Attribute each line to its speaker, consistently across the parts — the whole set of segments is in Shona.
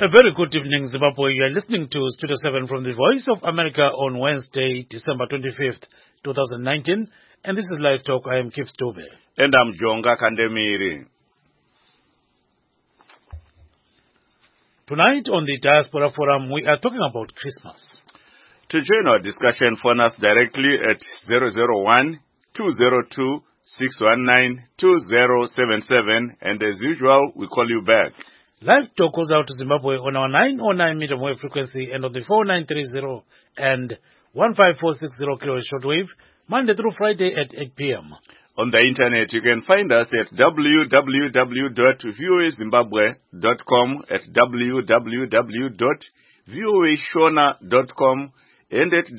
Speaker 1: A very good evening, Zimbabwe. You are listening to Studio 7 from the Voice of America on Wednesday, December 25th, 2019. And this is Live Talk. I am Kip Stobe.
Speaker 2: And I'm Jonga Kandemiri.
Speaker 1: Tonight on the Diaspora Forum, we are talking about Christmas.
Speaker 2: To join our discussion, phone us directly at 001-202-619-2077. And as usual, we call you back.
Speaker 1: Live Talk goes out to Zimbabwe on our 909 medium wave frequency and on the 4930 and 15460 kilohertz shortwave, Monday through Friday at 8 p.m.
Speaker 2: On the internet, you can find us at www.voazimbabwe.com, at www.voashona.com, and at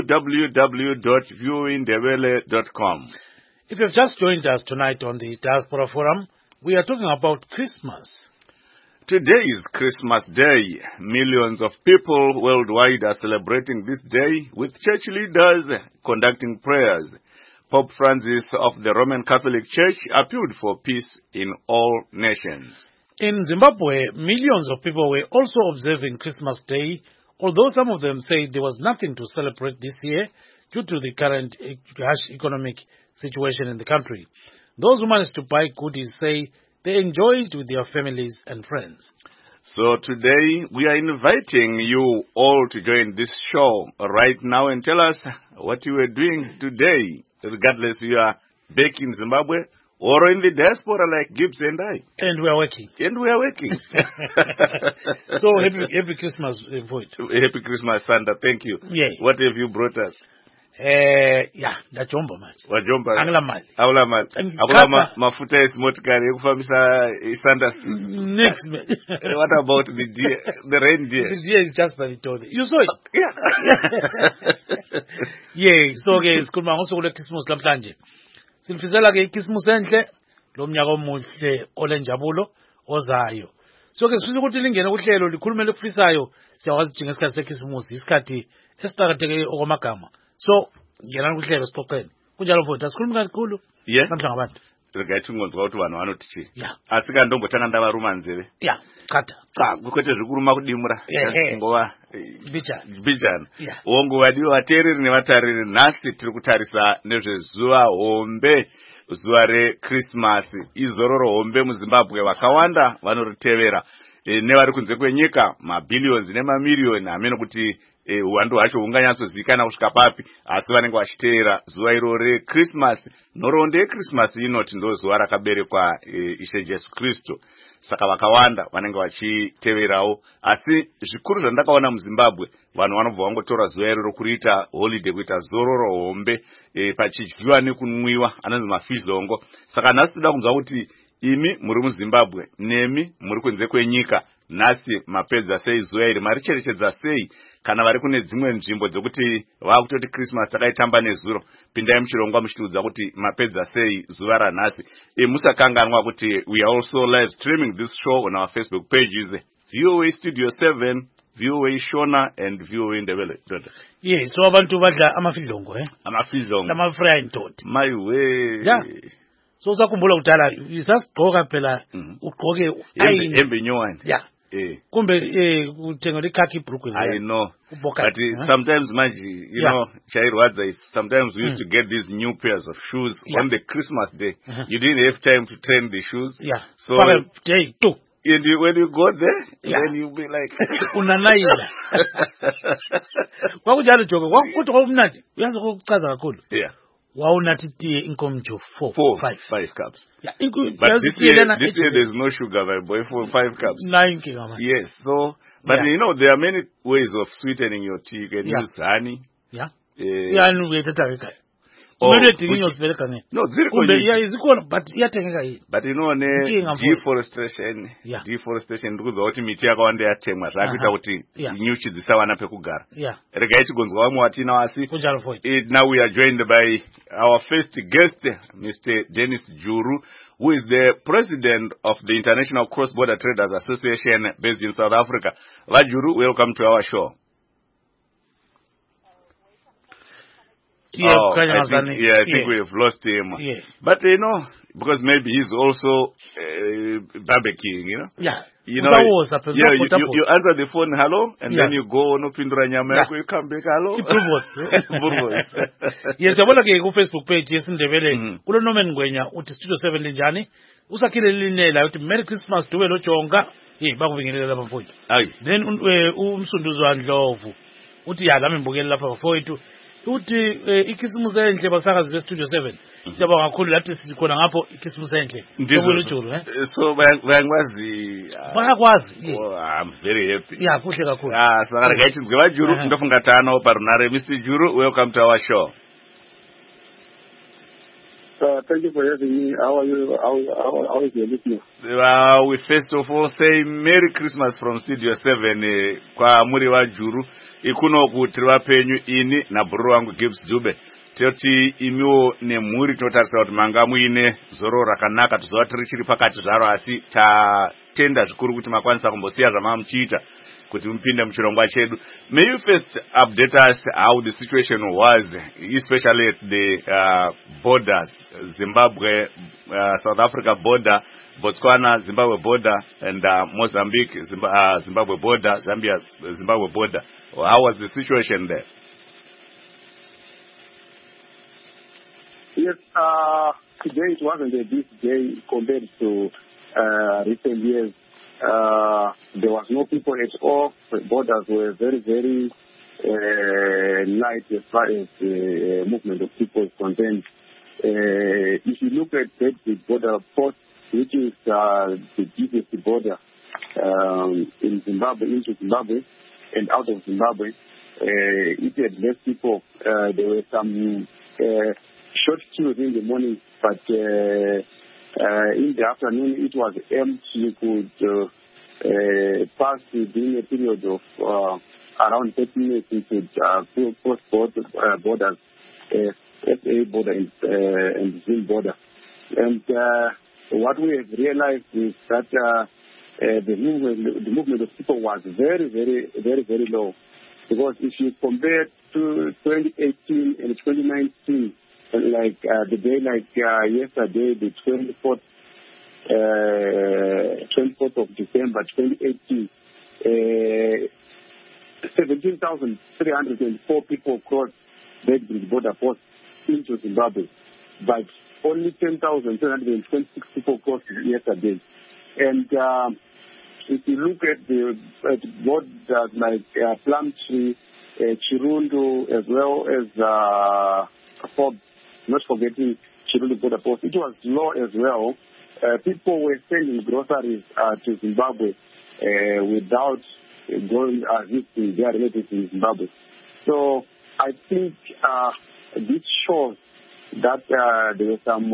Speaker 2: www.voindebele.com.
Speaker 1: If you've just joined us tonight on the Diaspora Forum, we are talking about Christmas.
Speaker 2: Today is Christmas Day. Millions of people worldwide are celebrating this day with church leaders conducting prayers. Pope Francis of the Roman Catholic Church appealed for peace in all nations.
Speaker 1: In Zimbabwe, millions of people were also observing Christmas Day, although some of them say there was nothing to celebrate this year due to the current harsh economic situation in the country. Those who managed to buy goodies say they enjoyed with their families and friends.
Speaker 2: So today we are inviting you all to join this show right now and tell us what you were doing today, regardless if you are back in Zimbabwe or in the diaspora like Gibbs and I.
Speaker 1: And we are working. So happy Christmas, Void.
Speaker 2: Happy Christmas, Santa. Thank you.
Speaker 1: Yeah.
Speaker 2: What have you brought us?
Speaker 1: Ndajomba manje.
Speaker 2: Wajomba.
Speaker 1: Angila mali.
Speaker 2: Awula mali. Akula mafuta esimotikari ekufambisa Santa.
Speaker 1: Next man.
Speaker 2: What about the reindeer?
Speaker 1: The deer is just by the door. You saw it?
Speaker 2: Yeah.
Speaker 1: Yeah, so ke sikhuluma ngosuku Christmas namhlanje. Silifisela ke Christmas enhle lo mnyaka omuhle olenjabulo ozayo. So ke sifisa ukuthi lingene kuhlelo likhulume lokufisayo siyawazi ukuthi ngesikhathi seChristmas isikhathi esiqhakatheke okwamagama. So ngena kuhlelo sixoxeni. Kunjalo futhi asikhulumi kakhulu.
Speaker 2: Yeah.
Speaker 1: Namhla ngabantu.
Speaker 2: Regathi ngonzwa ukuthi vanhu vanotichi.
Speaker 1: Yeah.
Speaker 2: Asika ndombotanga ndavaruma nzeve.
Speaker 1: Yeah. Kata.
Speaker 2: Kukwete zvikuruma kudimura. Ngova bijana.
Speaker 1: Yeah.
Speaker 2: Wonguva dio vateereri nevatariri nhasi tiri kutarisa nezvezuva hombe, zuva reChristmas. Izororo hombe muZimbabwe vakawanda vanoritevera. Nevari kunze kwenyika mabhillions nemamiliyoni hameno kuti uwandu hwacho hunganyatsozivikanwa kusvika papi, asi vanenge vachiteera zuva iro reChristmas. Nhoroondo yeChristmas inoti ndo zuva rakaberekwa Ishe Jesu Kristu. Saka vakawanda vanenge vachiteverawo, asi zvikuru zvandakaona muZimbabwe vanhu vanobva vangotora zuva iro rokuriita holiday, kuita zororo hombe, pachidyiwa nekunwiwa anonzi mafizhlongo. Saka nhasi toda kunzwa kuti imi muri muZimbabwe nemi muri kunze kwenyika nhasi mapedza sei zuva iri, maricherechedza sei? Kana vari kune dzimwe nzvimbo dzekuti vakutoti Christmas takaitamba nezuro, pindai muchirongwa muchitiudza kuti mapedza sei zuva ranhasi. Musakanganwa kuti we are also live streaming this show on our Facebook pages, VOA Studio 7, VOA Shona and VOA Ndebele.
Speaker 1: Yeah, so abantu badla amafidlongo
Speaker 2: Amafidlongo.
Speaker 1: Amafrying toad.
Speaker 2: My way.
Speaker 1: Yeah. So usakhumbula udala isasigqoka phela ugqoke
Speaker 2: embe nyowani.
Speaker 1: Yeah. Kumbe uthenga ikhaki ibhruku.
Speaker 2: I know. But sometimes manje, you know, chairwadza is sometimes we used to get these new pairs of shoes on the Christmas day. You didn't have time to train the shoes.
Speaker 1: Yeah.
Speaker 2: So
Speaker 1: day too.
Speaker 2: And when you go there, then you'll be like
Speaker 1: unanaila. Kwakunjalo Joka, kwakuthi kumnandi. Uyazi ukuchaza kakhulu.
Speaker 2: Yeah.
Speaker 1: Wawunathi tiye inkomjo
Speaker 2: 5 cups.
Speaker 1: Yeah,
Speaker 2: but this year there's no sugar, my boy, for 5 cups.
Speaker 1: 9 kg.
Speaker 2: Yes, so, but you know, there are many ways of sweetening your tea. You can use honey.
Speaker 1: Yeah. Yeah, and we take
Speaker 2: No,
Speaker 1: but you
Speaker 2: know, deforestation, ndikuziva kuti miti yakawanda yatemwa zvakuita kuti nyuchi dzisawana pekugara. Regai gonzwa vamwe vatina wasi. Now we are joined by our first guest, Mr. Dennis Juru, who is the president of the International Cross-Border Traders Association based in South Africa. Vajuru, welcome to our show. I think we have lost him.
Speaker 1: Yeah.
Speaker 2: But you know, because maybe he's also barbecuing, you know.
Speaker 1: Yeah.
Speaker 2: you answer the phone, hello, and then you go on upindura nyama yako, you come back, hello.
Speaker 1: Yes, yabona ke ku Facebook page yesindebele kulo Norman Ngwenya uthi Studio 7 linjani usakhile linela uthi Merry Christmas duwe lo Jonga bakubingelela lapha mfowethu. Then umsunduzwa Ndlovu uthi lami ngibukele lapha mfowethu uthi ikhisimusi enhle basakazi be Studio 7 siyabonga kakhulu lathi sikhona ngapho ikhisimusi enhle
Speaker 2: so bayakwazi I'm very happy
Speaker 1: kuhle kakhulu
Speaker 2: sakara gaiti ngwa Juru ndofunga tano parunare. Mr. Juru, welcome to our show.
Speaker 3: Thank you for having me. How are you? How is your listener?
Speaker 2: We first of all say Merry Christmas from Studio 7 kwa muri wa Juru ikuno kuti vapenyu ini na bro wangu Gibbs Dube toti imiwo nemhuri tinotarisa kuti manga muine zoro rakanaka tuzova tiri chiri pakati zvaro asi tatenda zvikuru kuti makwanisa kumbosiya zvamamuchiita kuti mupinde muchirongwa chedu. May you first update us how the situation was, especially at the borders, Zimbabwe, South Africa border, Botswana, Zimbabwe border, and Mozambique, Zimbabwe border, Zambia, Zimbabwe border. How was the situation there?
Speaker 3: Yes, today it wasn't a big day compared to recent years. There was no people at all. The borders were very, very light as far as the movement of people is concerned. If you look at the border post, which is the deepest border in Zimbabwe, into Zimbabwe and out of Zimbabwe, it had less people. There were some short queues in the morning, but in the afternoon it was empty. You could pass during a period of around 30 minutes. You could cross borders, SA border and Zim border. And what we have realized is that the movement of people was very, very, very, very low. Because if you compare to 2018 and 2019, like the day like yesterday, the 24th of December 2018, 17,304 people crossed Beitbridge border post into Zimbabwe, but only 10,726 people crossed yesterday. And if you look at the borders like Plumtree, Chirundu, as well as Forbes, not forgetting Chirundu border post, it was low as well. People were sending groceries to Zimbabwe without going visiting their relatives in Zimbabwe. So I think this shows that there were some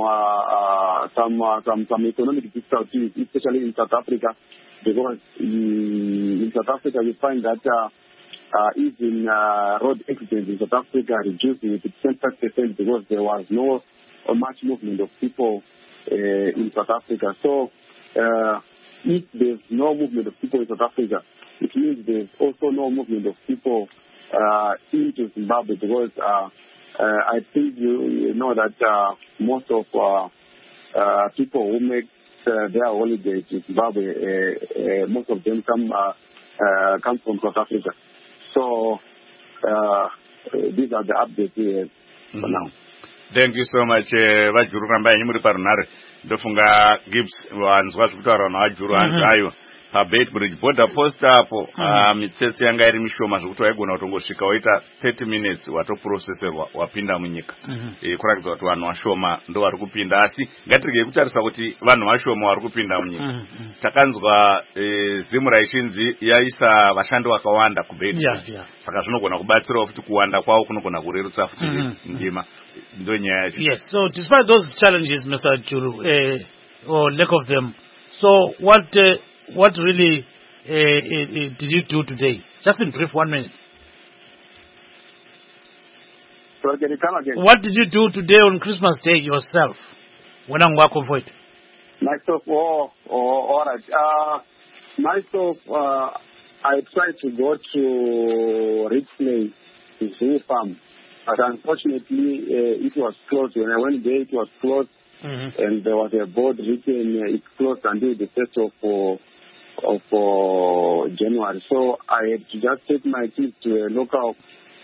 Speaker 3: economic difficulties, especially in South Africa, because in South Africa you find that even road accidents in South Africa reduced with 10% because there was no much movement of people in South Africa. So if there's no movement of people in South Africa, it means there's also no movement of people into Zimbabwe, because I think you know that most of people who make their holidays in Zimbabwe, most of them come from South Africa. So these are the updates here for now.
Speaker 2: Thank you so much. Vajuru Ramba Yimuri Parunare. Dofunga Gibbs wanzwa kutaura na Vajuru anzayo. Pa Beitbridge border post hapo mitsetse yanga iri mishoma zvokuti waigona kutongosvika waita 30 minutes watoprocesserwa wapinda munyika. Kuratidza kuti vanhu vashoma ndo vari kupinda, asi ngatirege kutarisa kuti vanhu vashoma vari kupinda munyika. Takanzwa zimu raichinzi yaisa vashandi vakawanda kuBeitbridge. Saka zvinogona kubatsirawo futi kuwanda kwavo kunogona kurerutsa futi ndima. Ndo nyaya yacho.
Speaker 1: Yes, so despite those challenges, Mr. Juru, or lack of them, so what really did you do today? Just in brief, 1 minute.
Speaker 3: So can you come again?
Speaker 1: What did you do today on Christmas Day yourself? When I'm working for it.
Speaker 3: Myself, all right. Myself, I tried to go to Richmond, to Zoo Farm, but unfortunately it was closed. When I went there, it was closed, and there was a board written, it's closed until the 1st of January. So I had to just take my kids to a local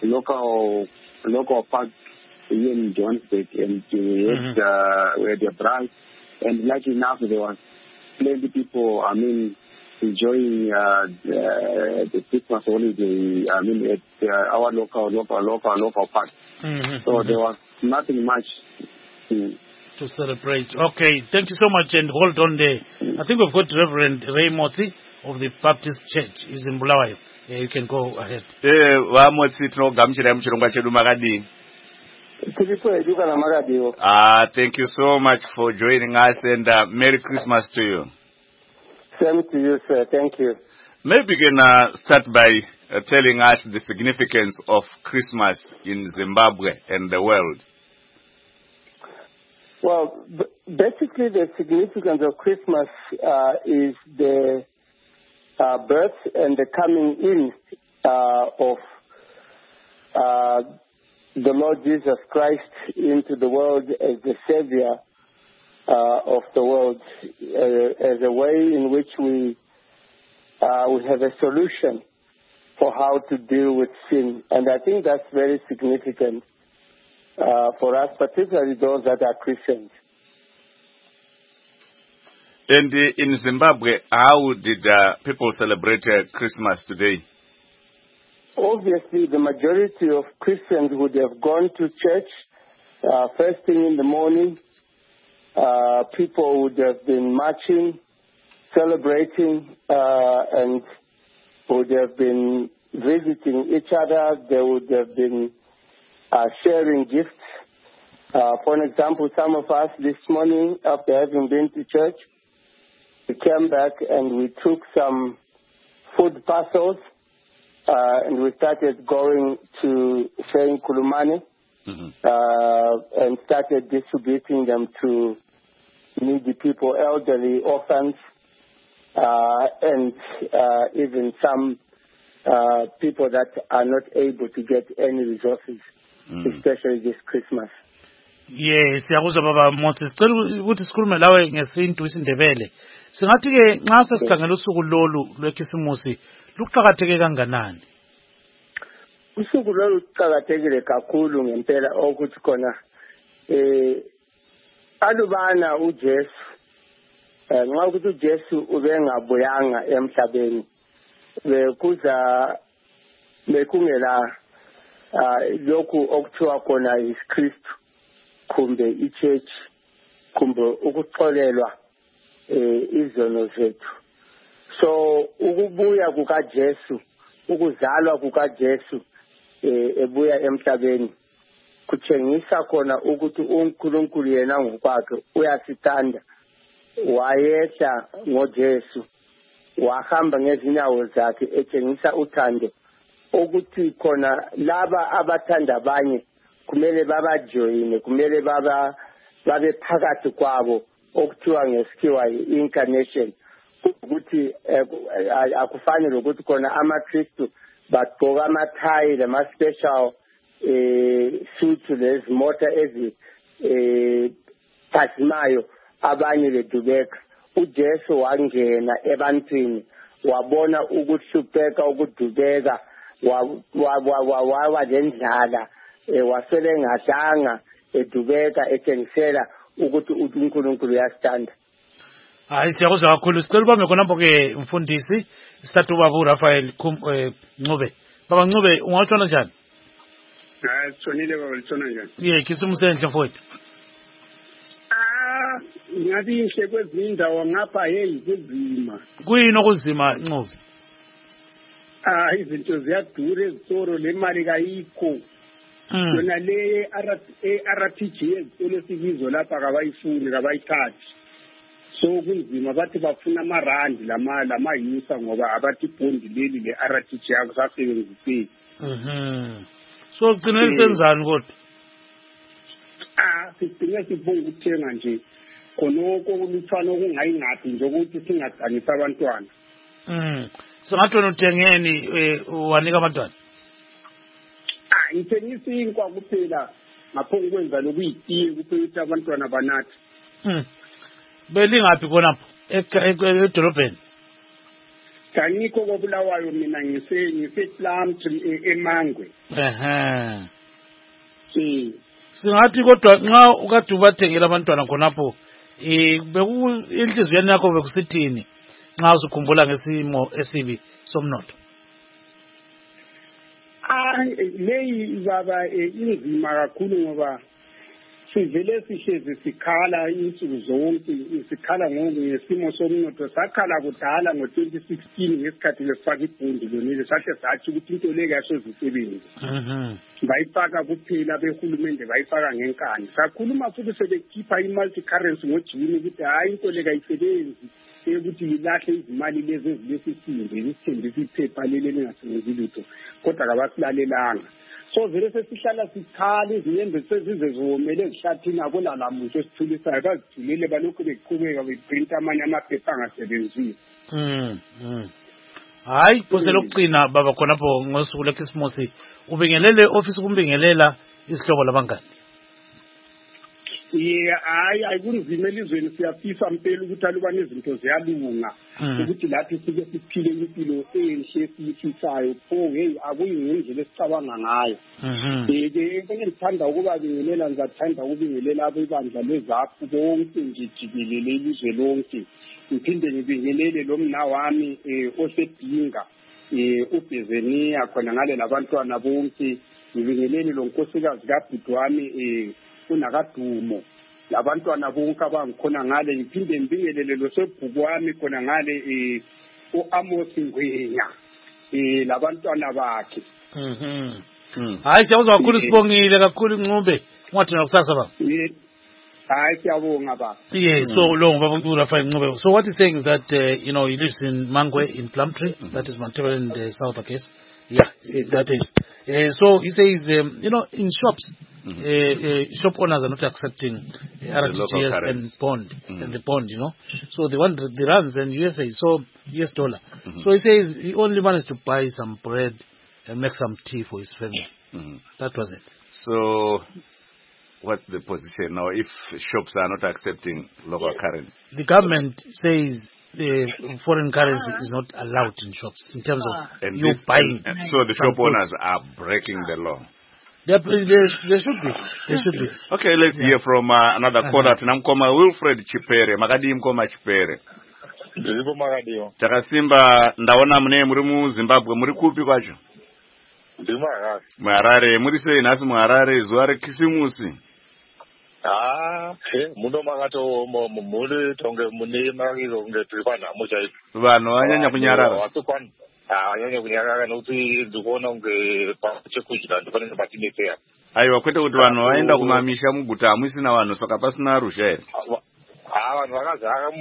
Speaker 3: park here in Johannesburg, and we had a bride. And lucky enough, there was plenty of people, enjoying the Christmas holiday, at our local park. So there was nothing much
Speaker 1: to celebrate. Okay, thank you so much, and hold on there. I think we've got Reverend Ray Motsi of the Baptist Church. He's in Bulawayo. Yeah, you can go ahead.
Speaker 2: Thank you so much for joining us, and Merry Christmas to you.
Speaker 4: Same to you, sir. Thank you.
Speaker 2: Maybe you can start by telling us the significance of Christmas in Zimbabwe and the world.
Speaker 4: Well, basically the significance of Christmas is the birth and the coming in of the Lord Jesus Christ into the world as the Savior of the world, as a way in which we have a solution for how to deal with sin. And I think that's very significant for us, particularly those that are Christians.
Speaker 2: And in Zimbabwe, how did people celebrate Christmas today?
Speaker 4: Obviously, the majority of Christians would have gone to church first thing in the morning. People would have been marching, celebrating, and would have been visiting each other. They would have been sharing gifts. For an example, some of us this morning, after having been to church, we came back and we took some food parcels and we started going to Saint Kulumane and started distributing them to needy people, elderly, orphans, and even some people that are not able to get any resources, especially this Christmas.
Speaker 1: Yes, siyakuzwa baba Motsi. Sicela ukuthi sikhulume lawe ngesintu isiNdebele. Singathi ke nxa sesikhangela usuku lolu lwekhisimusi luqhakatheke kanganani?
Speaker 4: Usuku lolu luqhakathekile kakhulu ngempela ukuthi khona alubana uJesu nxa ukuthi uJesu ubengabuyanga emhlabeni bekungela lokhu okuthiwa khona iKristu kumbe ichurch kumbe ukuxolelwa izono zethu. So ukubuya kukaJesu, ukuzalwa kukaJesu ebuya emhlabeni kutshengisa khona ukuthi uNkulunkulu yena ngokwakhe uyasithanda, wayehla ngoJesu, wahamba ngezinyawo zakhe etshengisa uthando ukuthi khona laba abathanda abanye kumele babajoyine, kumele babe phakathi kwabo okuthiwa ngesikhiwa i-incarnation, ukuthi akufanele ukuthi khona amaKristu bagqoka amathayi lama-special suit lezimota eziphazimayo abanye bedubeka. uJesu wangena ebantwini, wabona ukuhlupheka, ukudubeka, wawa lendlala, wasele ngadanga edubeka ethengisela ukuthi uNkulunkulu uyasithanda.
Speaker 1: Hayi, siyakuzwa kakhulu. Sicela ubambe khonapho ke mfundisi sithatha ubaba uRafael Ncube. Baba Ncube, ungawutshona njani?
Speaker 5: Hayi, sithonile baba, litshona njani?
Speaker 1: Khisimusi enhle mfowethu.
Speaker 5: Ngathi inhle kwezinye indawo ngapha kuzima.
Speaker 1: Kuyini okuzima Ncube?
Speaker 5: Izinto ziyadura ezitoro, le mali kayikho. Yona le RPG ezitolo sibizo lapha kabayifuni, kabayithathi. So kunzima, bathi bafuna amarandi lamayusa ngoba abathi ibhondi leli le RPG akusasebenziseki.
Speaker 1: So ugcine senzani kodwa?
Speaker 5: Sigcine sibonga ukuthenga nje khonoko kulutshwana okungayingathi nje ukuthi singadanisa abantwana.
Speaker 1: Singathi wena uthengeni wanika abantwana?
Speaker 5: Ngithengisa inkwa kuphela ngapho kwenza lokuyitiye kuphela ukuthi abantwana banathi.
Speaker 1: Belingaphi khonapho edolobheni?
Speaker 5: Kaniko kobulawayo mina ngise Plumtree eMangwe.
Speaker 1: Singathi kodwa nxa ukade ubathengela abantwana khonapho inhliziyweni yakho bekusithini nxa usukhumbula ngesimo esibi somnotho?
Speaker 5: Leyi baba inzima kakhulu ngoba sivele sihlezi sikhala insuku zonke, sikhala ngesimo somnotho. Sakhala kudala ngo-2016 ngesikhathi besifaka ibhundi lonile, sahle sathi ukuthi into le kasoze isebenze. Bayifaka kuphela behulumende, bayifaka ngenkani. Sakhuluma futhi sebekhipha i-multi-currency ngoJuni ukuthi hayi into le kayisebenzi, ukuthi ilahle izimali lezi ezilesisinde, zithembisa iphepha leli lingasebenzi lutho, kodwa kabasilalelanga. So vele sesihlala sikhala, izinyembe sezize ziwomele ezihlathini, akula muntu esithulisayo, bazithulile balokhu beqhubeka beprinta amanye amaphepha angasebenzisi.
Speaker 1: Hayi phose lokugcina baba khonapho ngosuku leKrismasi ubingelele office kumbingelela isihlobo labangani.
Speaker 5: Hayi ayikunzima elizweni, siyafisa mpela ukuthi aluba nezinto ziyalunga, ukuthi lathi sike siphile impilo enhle esiyifisayo. Hey akuyi ngendlela esicabanga ngayo. Ngithanda ukuba bingelela, ngizathanda ukubingelela abebandla lezaphu bonke nje jikelele ilizwe lonke. Ngiphinde ngibingelele lo mna wami osedinga uBezenia khona ngale labantwana bonke. Ngibingelele lo nkosikazi kaBhuti wami unakadumo, labantwana bonke abangikhona ngale. Ngiphinde ngibingelele lo sebhuku wami khona ngale uAmos Ngwenya labantwana bakhe.
Speaker 1: Hayi siyabonga kakhulu, sibongile kakhulu Ncube. Ngathi nakusasa baba.
Speaker 5: Hayi siyabonga baba.
Speaker 1: Yeah, so long baba Rafael Ncube. So what he's saying is that he lives in Mangwe in Plumtree, that is Montebello in the south, I guess. Yeah, that is. So he says, in shops, shop owners are not accepting RTGS and bond, and the bond, So they want the rands and USA, so US dollar. So he says he only managed to buy some bread and make some tea for his family. That was it.
Speaker 2: So what's the position now if shops are not accepting local currency?
Speaker 1: The government says foreign currency is not allowed in shops in terms of you buying.
Speaker 2: So the shop owners are breaking the law.
Speaker 1: They should be. They should be.
Speaker 2: Okay, let's hear from another caller. Tinamkoma Wilfred Chipere. Makadi mkoma Chipere.
Speaker 6: Ndiripo makadiyo.
Speaker 2: Chakasimba ndaona mune muri muZimbabwe, muri kupi kwacho?
Speaker 6: Ndiri muHarare.
Speaker 2: muHarare, muri sei nhasi muHarare zuva reKrisimusi?
Speaker 6: Muno makatooma muri tonge mune makizo kunge tiri panhamo chaipo.
Speaker 2: Vanhu vanyanya kunyarara.
Speaker 6: Vanyanya kunyarara nokuti ndikuona kunge chekudya ndifanenge patinetera.
Speaker 2: Aiwa, kwete kuti vanhu vaenda kumamisha muguta hamusina vanhu saka pasina rusha here?
Speaker 6: Vanhu vakazara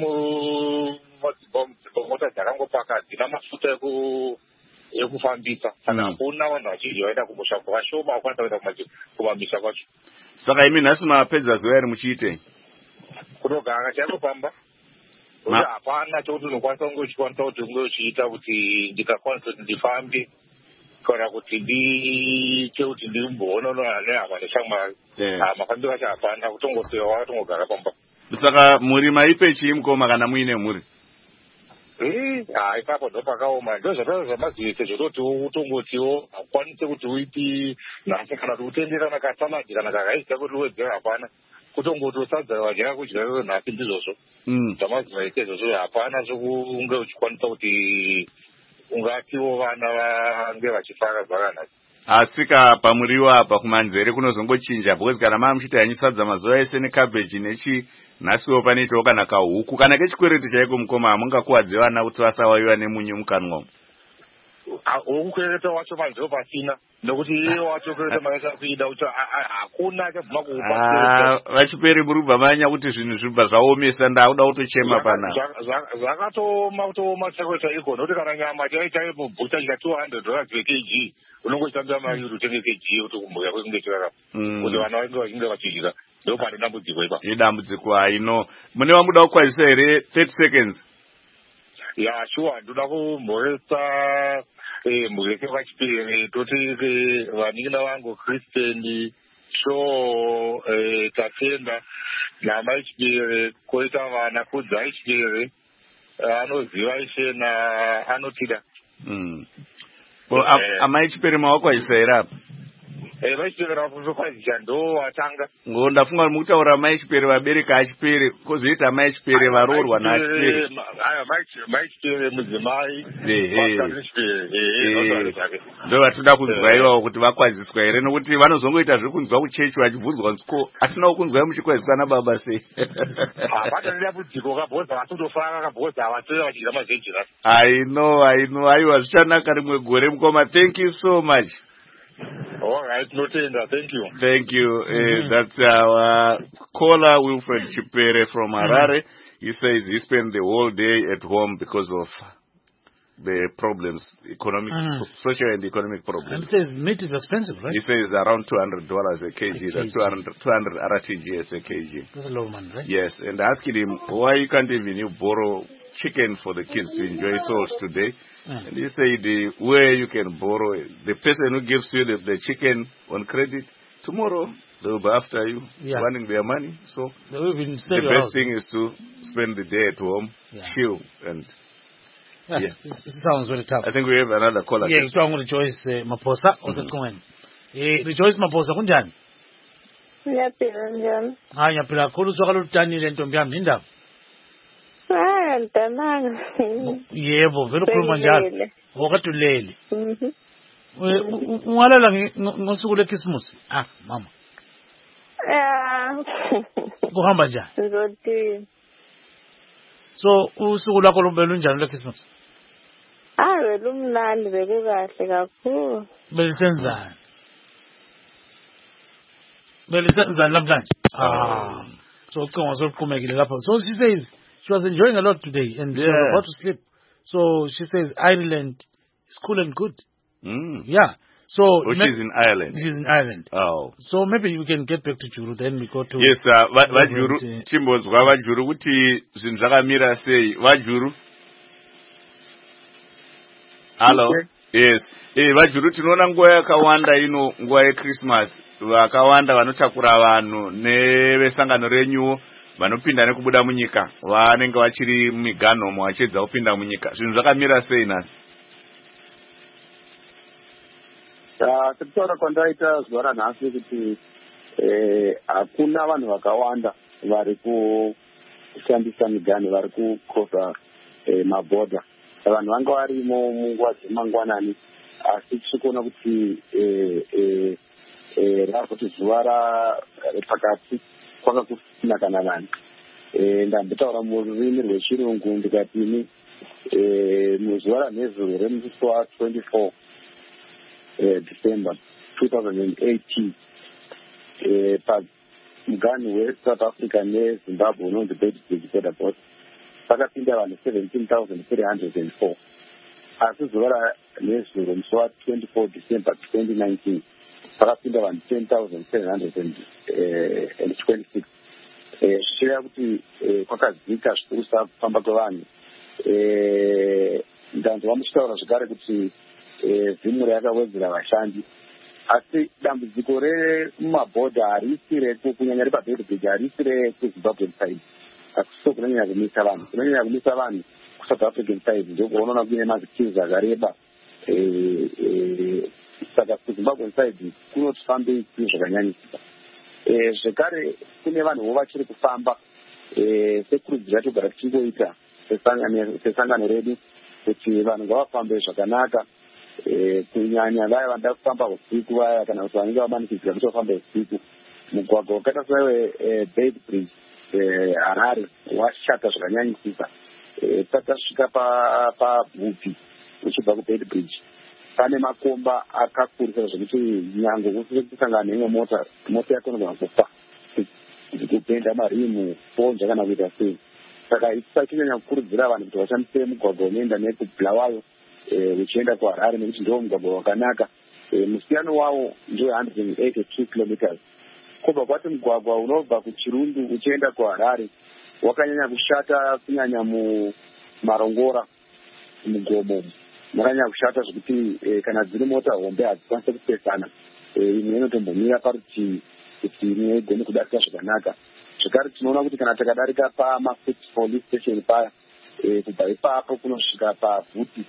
Speaker 6: mota dzakangopaka dzina mafuta ekufambisa, saka hakuna vanhu vazhinji vaenda kumusha, vashoma vakwanisa kuenda kumamisha kwacho.
Speaker 2: Saka imi nhasi mapedza zuva iri muchiitei?
Speaker 6: Kunogara chaikupamba. Hapana chokuti unokwanisa kuti unge uchiita kuti ndikakwanisa kuti ndifambe kana kuti ndiite kuti ndimboonana nehama neshamwari. Mafambiro acho hapana, kutongotewa wakatongogara pamba.
Speaker 2: Saka muri maipe chii mukoma kana muine muri?
Speaker 6: Ipapo ndo pakaoma. Ndo zvamazivise zvototi utongotiwo hakwanise kuti uiti nhasi kana kuti utenderana kasaladi kana kakaita kuti uwedzera, hapana. Kutongoti usadza wadya kudya nhasi ndizvozvo. Zvamazivise izvozvo hapana zvokunge uchikwanisa kuti ungatiwo vana vange vachifara zvakanaka.
Speaker 2: Asika pamuriwo apa kumanzere kunozongochinja, because kana mamuchita hanyu sadza mazuva ese nekabheji nechi, nhasiwo panoitawo kana kahuku kana kechikwereti chaiko mukoma, hamungakuwadze vana kuti vasawawiwa nemunyu mukanwa.
Speaker 6: Ukukwereta wacho manzero pasina, nokuti iye wacho kwereta maisa kuida kuti hakuna achabva kuupa.
Speaker 2: Vachiperi murubva manya kuti zvinhu zvibva zvaomesa, ndauda kutochema pana.
Speaker 6: Zvakatooma kutooma chakweta iko, nokuti kana nyama chaitai mubhuta chika $200 vekg, unongoshandisa mari kuti utenge kg kuti kumbuya kwekunge chirarama. Kuti vana vange vachidya, ndo pane dambudziko ipa.
Speaker 2: Idambudziko haino. Mune vamuda kukwazisa here 30 seconds?
Speaker 6: Sure, ndoda kumhoresa mhureke vachipiri toti vanin'ina vangu Kristen Sho Tatenda namai chipiri koita vana Kudzai chipiri anoziva ishe naanotida.
Speaker 2: Amai Chipere maoko aisa here apa?
Speaker 6: Vaitevera kuzokwazisha ndo watanga.
Speaker 2: Ndafunga kuti mukutaura Mai Chipere vabereka aChipere kozoita Mai Chipere varoorwa naChipere.
Speaker 6: Mai Chipere mudzimai.
Speaker 2: Ndo vatoda kunzwa ivawo kuti vakwaziswa here nokuti vanozongoita zvekunzwa kuchechi vachibvunzwa nziko asina kunzwa muchikwaziswa nababa sei.
Speaker 6: Vatanida budziko kabhodza vatotofara kabhodza vatoya vachidya mazejira.
Speaker 2: I know aiwa zvichanaka rimwe gore mukoma. Thank you so much.
Speaker 6: All right, no tender. Thank you.
Speaker 2: Thank you. That's our caller, Wilfred Chipere from Harare. He says he spent the whole day at home because of the problems, economic, social and economic problems.
Speaker 1: And he says meat is expensive, right?
Speaker 2: He says around $200 a kg. That's 200 RTGS a kg.
Speaker 1: That's a low man, right?
Speaker 2: Yes, and asking him why you can't even borrow chicken for the kids to enjoy sauce today. And he said where you can borrow the person who gives you the chicken on credit, tomorrow they will be after you, wanting their money. So the best thing is to spend the day at home, chill, and
Speaker 1: this sounds very tough.
Speaker 2: I think we have another caller.
Speaker 1: Yeah, so I'm going to Rejoice Maposa. Rejoice Maposa, kunjani?
Speaker 7: Ngiyaphila njani?
Speaker 1: Hayi ngiyaphila kakhulu soka lutanile ntombi yami indaba.
Speaker 7: Ntananga.
Speaker 1: Yebo, vele ukhuluma njalo. Wakadulele. Ungalala ngosuku leChristmas. Mama. Kuhamba njani?
Speaker 7: Ngizothi.
Speaker 1: So usuku lakho lubele njani leChristmas?
Speaker 7: Lumnandi bekukahle kakhulu.
Speaker 1: Belisenzani? Namhlanje. So ucingo sokuqhumekile lapha. So she says she was enjoying a lot today and she was about to sleep. So she says Ireland is cool and good. Yeah. So
Speaker 2: she's in Ireland.
Speaker 1: She's in Ireland.
Speaker 2: Oh.
Speaker 1: So maybe we can get back to Juru, then we go to.
Speaker 2: Yes, Vajuru. Chimbonzwa Vajuru kuti zvinhu zvakamira sei. Vajuru. Hello. Yes. Vajuru tinoona nguva yakawanda ino nguva yeChristmas. Vakawanda vanotakura vanhu nevesangano renyuwo vanopinda nekubuda munyika vanenge vachiri mumiganomo vachiedza kupinda munyika. Zvinhu zvakamira sei nhasi?
Speaker 3: Sekutaura kwandaita zuva ranhasi kuti hakuna vanhu vakawanda vari kushandisa miganho vari kukrosa mabhodha. Vanhu vanga varimo munguva dzemangwanani asi tichikuona kuti rakuti zuva repakati kwanga kusina kana vanhu. Ndambotaura mururimi rwechirungu ndikatini muzuva ranhezuro remusi wa24 December 2018 pamuganhu weSouth Africa neZimbabwe unonzi Beitbridge border post pakapinda vanhu 17,304 asi zuva ranhezuro musi wa24 December 2019 pakapinda vanhu 10,726 zvichireva kuti kwakadzika zvikuru kufamba kwevanhu. Ndanzwa muchitaura zvakare kuti vhimuri yakawedzera vashandi asi dambudziko remumabhodha harisi reku kunyanya repaBeitbridge harisi rekuZimbabwean side asiko kunonyanya kumisa vanhu. Kunonyanya kumisa vanhu kuSouth African side ndokuonaona kuine mazikiri zvakareba saka kuZimbabwean side kunotifambei zvinhu zvakanyanyisika. Zvekare kune vanhuwo vachiri kufamba sekurudziro yatogara tichingoita sesangano redu kuti vanhu ngavafambe zvakanaka kunyanya vaya vanoda kufamba usiku vaya kana kuti vanenge vamanikidzira kuti vafambe usiku. Mugwagwa wakaita seweBeitbridge Harare washata zvakanyanyisisa. Tasvika paBhupi uchibva kuBeitbridge pane makomba akakurisa zvekuti nyange kusiri kusangana neimwe mota yako inogona kufa kupenda marimu ponja kana kuita sei. Saka tisachanyanya kukurudzira vanhu kuti vashandise mugwagwa unoenda nekubhulawayo uchienda kuHarare nekuti ndiwo mugwagwa wakanaka. Musiyano wawo ndiwo 182 kilometers. Kobva kwati mugwagwa unobva kuChirundu uchienda kuHarare wakanyanya kushata kunyanya mumarongora mugomo makanyanya kushata zvekuti kana dziri mota hombe hadzikwanise kupesana. Imwe inotombomira parutivi kuti imwe igone kudarika zvakanaka. Zvekare tinoona kuti kana takadarika pamaFit police station paya kubva ipapo kunosvika pavhuti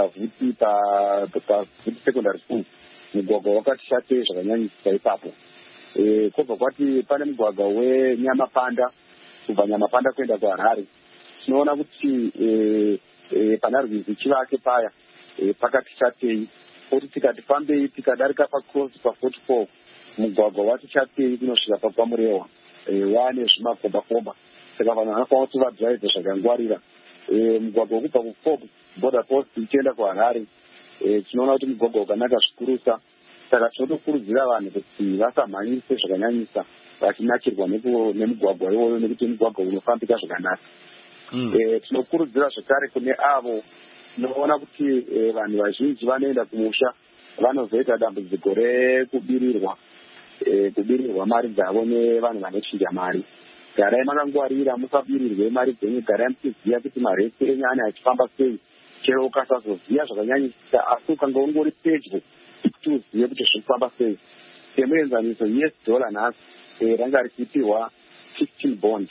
Speaker 3: secondary school. Mugwagwa wakati shatei zvakanyanyisisa ipapo. Kobva kwati pane mugwagwa weNyamapanda, kubva Nyamapanda kuenda kuHarare. Tinoona kuti pana Rwizi Chivake paya pakati shatei. Kuti tikati fambei tikadarika pacross pa44 mugwagwa wati shatei kunosvika paKwaMurewa. Wane zvimakomba. Saka vanhu vanofanira kuti vadrive zvakangwarira. Mugwagwa wokubva kuFob border post ichienda kuHarare. Tinoona kuti mugwagwa wakanaka zvikurusa. Saka tinotokurudzira vanhu kuti vasamhanyise zvakanyanyisa vachinakirwa nemugwagwa iwoyo nekuti mugwagwa unofambika zvakanaka. Tinokurudzira zvekare kune avo tinoona kuti vanhu vazhinji vanoenda kumusha vanozoita dambudziko rekubirirwa mari dzavo nevanhu vanochinja mari. Garai makangwarira, musabirirwe mari dzenyu. Garai muchiziva kuti maresi enyu ane achifamba sei. Chero ukasazoziva zvakanyanyisa asi ukanga ungori pedyo kuti uzive kuti zvirikufamba sei. Semuenzaniso $US nhasi ranga richipiwa 15 bond.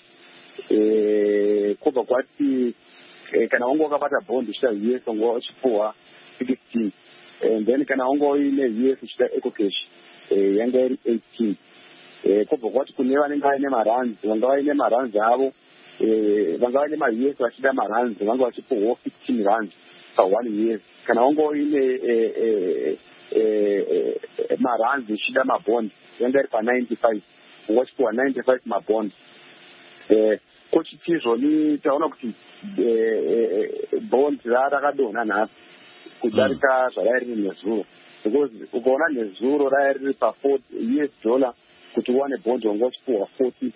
Speaker 3: Kobva kwati kana wanga wakabata bond uchida US wanga uchipiwa 16. Then kana wanga uine US uchida eco cash yanga iri 18. Kobva kwati kune vanenge vaine marands, vanga vaine marands avo, vanga vaine ma-US vachida marands, vanga vachipiwa 15 rands per 1 US. Kana wanga uine marands uchida mabond yanga iri pa95, wachipiwa 95 mabond. Kochitizvoni taona kuti bond rakadonha nhasi kudarika zvarairi nezuro. Because ukaona nezuro rairi riri pa$40 kuti uwane bond wanga uchipiwa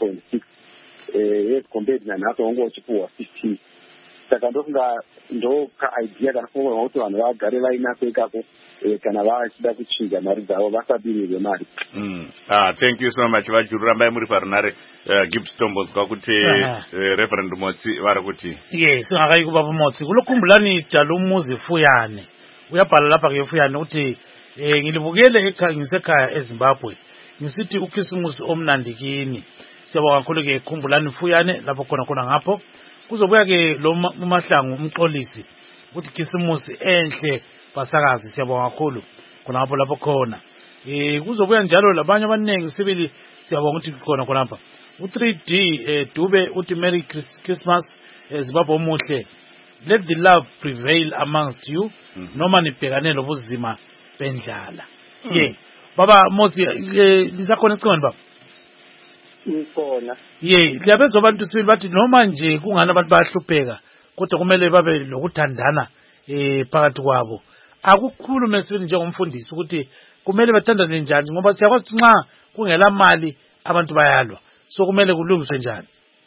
Speaker 3: 14.6 compared nanhasi wanga uchipiwa 15. Saka ndofunga ndo ka-idea kanofanirwa kuti vanhu vagare vainaso ikapo kana vachida kuchinja mari dzavo vasabirirwe mari.
Speaker 2: Thank you so much. Vajururambai muri parunare. Gibbs Tombodzwa kuti Reverend Motsi vari kuti
Speaker 1: yes akaikupa pamotsi kulokhumbulani jalo umuzi Fuyane uyabhala lapha ke Fuyane uthi ngilibukele ngisekhaya eZimbabwe ngisithi uKhisimusi omnandikini. Siyabonga kakhulu ke khumbulani Fuyane lapho khona ngapho kuzobuya ke lo uMahlangu umxolisi ukuthi Khisimusi enhle basakazi. Siyabonga kakhulu khonapho lapho khona. Kuzobuya njalo labanye abaningi sibili siyabonga ukuthi khona khonapha. U3D Dube uthi Merry Christmas Zimbabwe omuhle. Let the love prevail amongst you. Noma nibhekane lobuzima bendlala. Baba Motsi lisakhona icona baba.
Speaker 4: Ikhona.
Speaker 1: Liyabezwa abantu sibili bathi noma nje kungani abantu bayahlupheka kodwa kumele babe lokuthandana phakathi kwabo. Akukhulume sibili njengomfundisi ukuthi kumele bathandane njani ngoba siyakwazi nxa kungela mali abantu bayalwa. So kumele kulungiswe njani?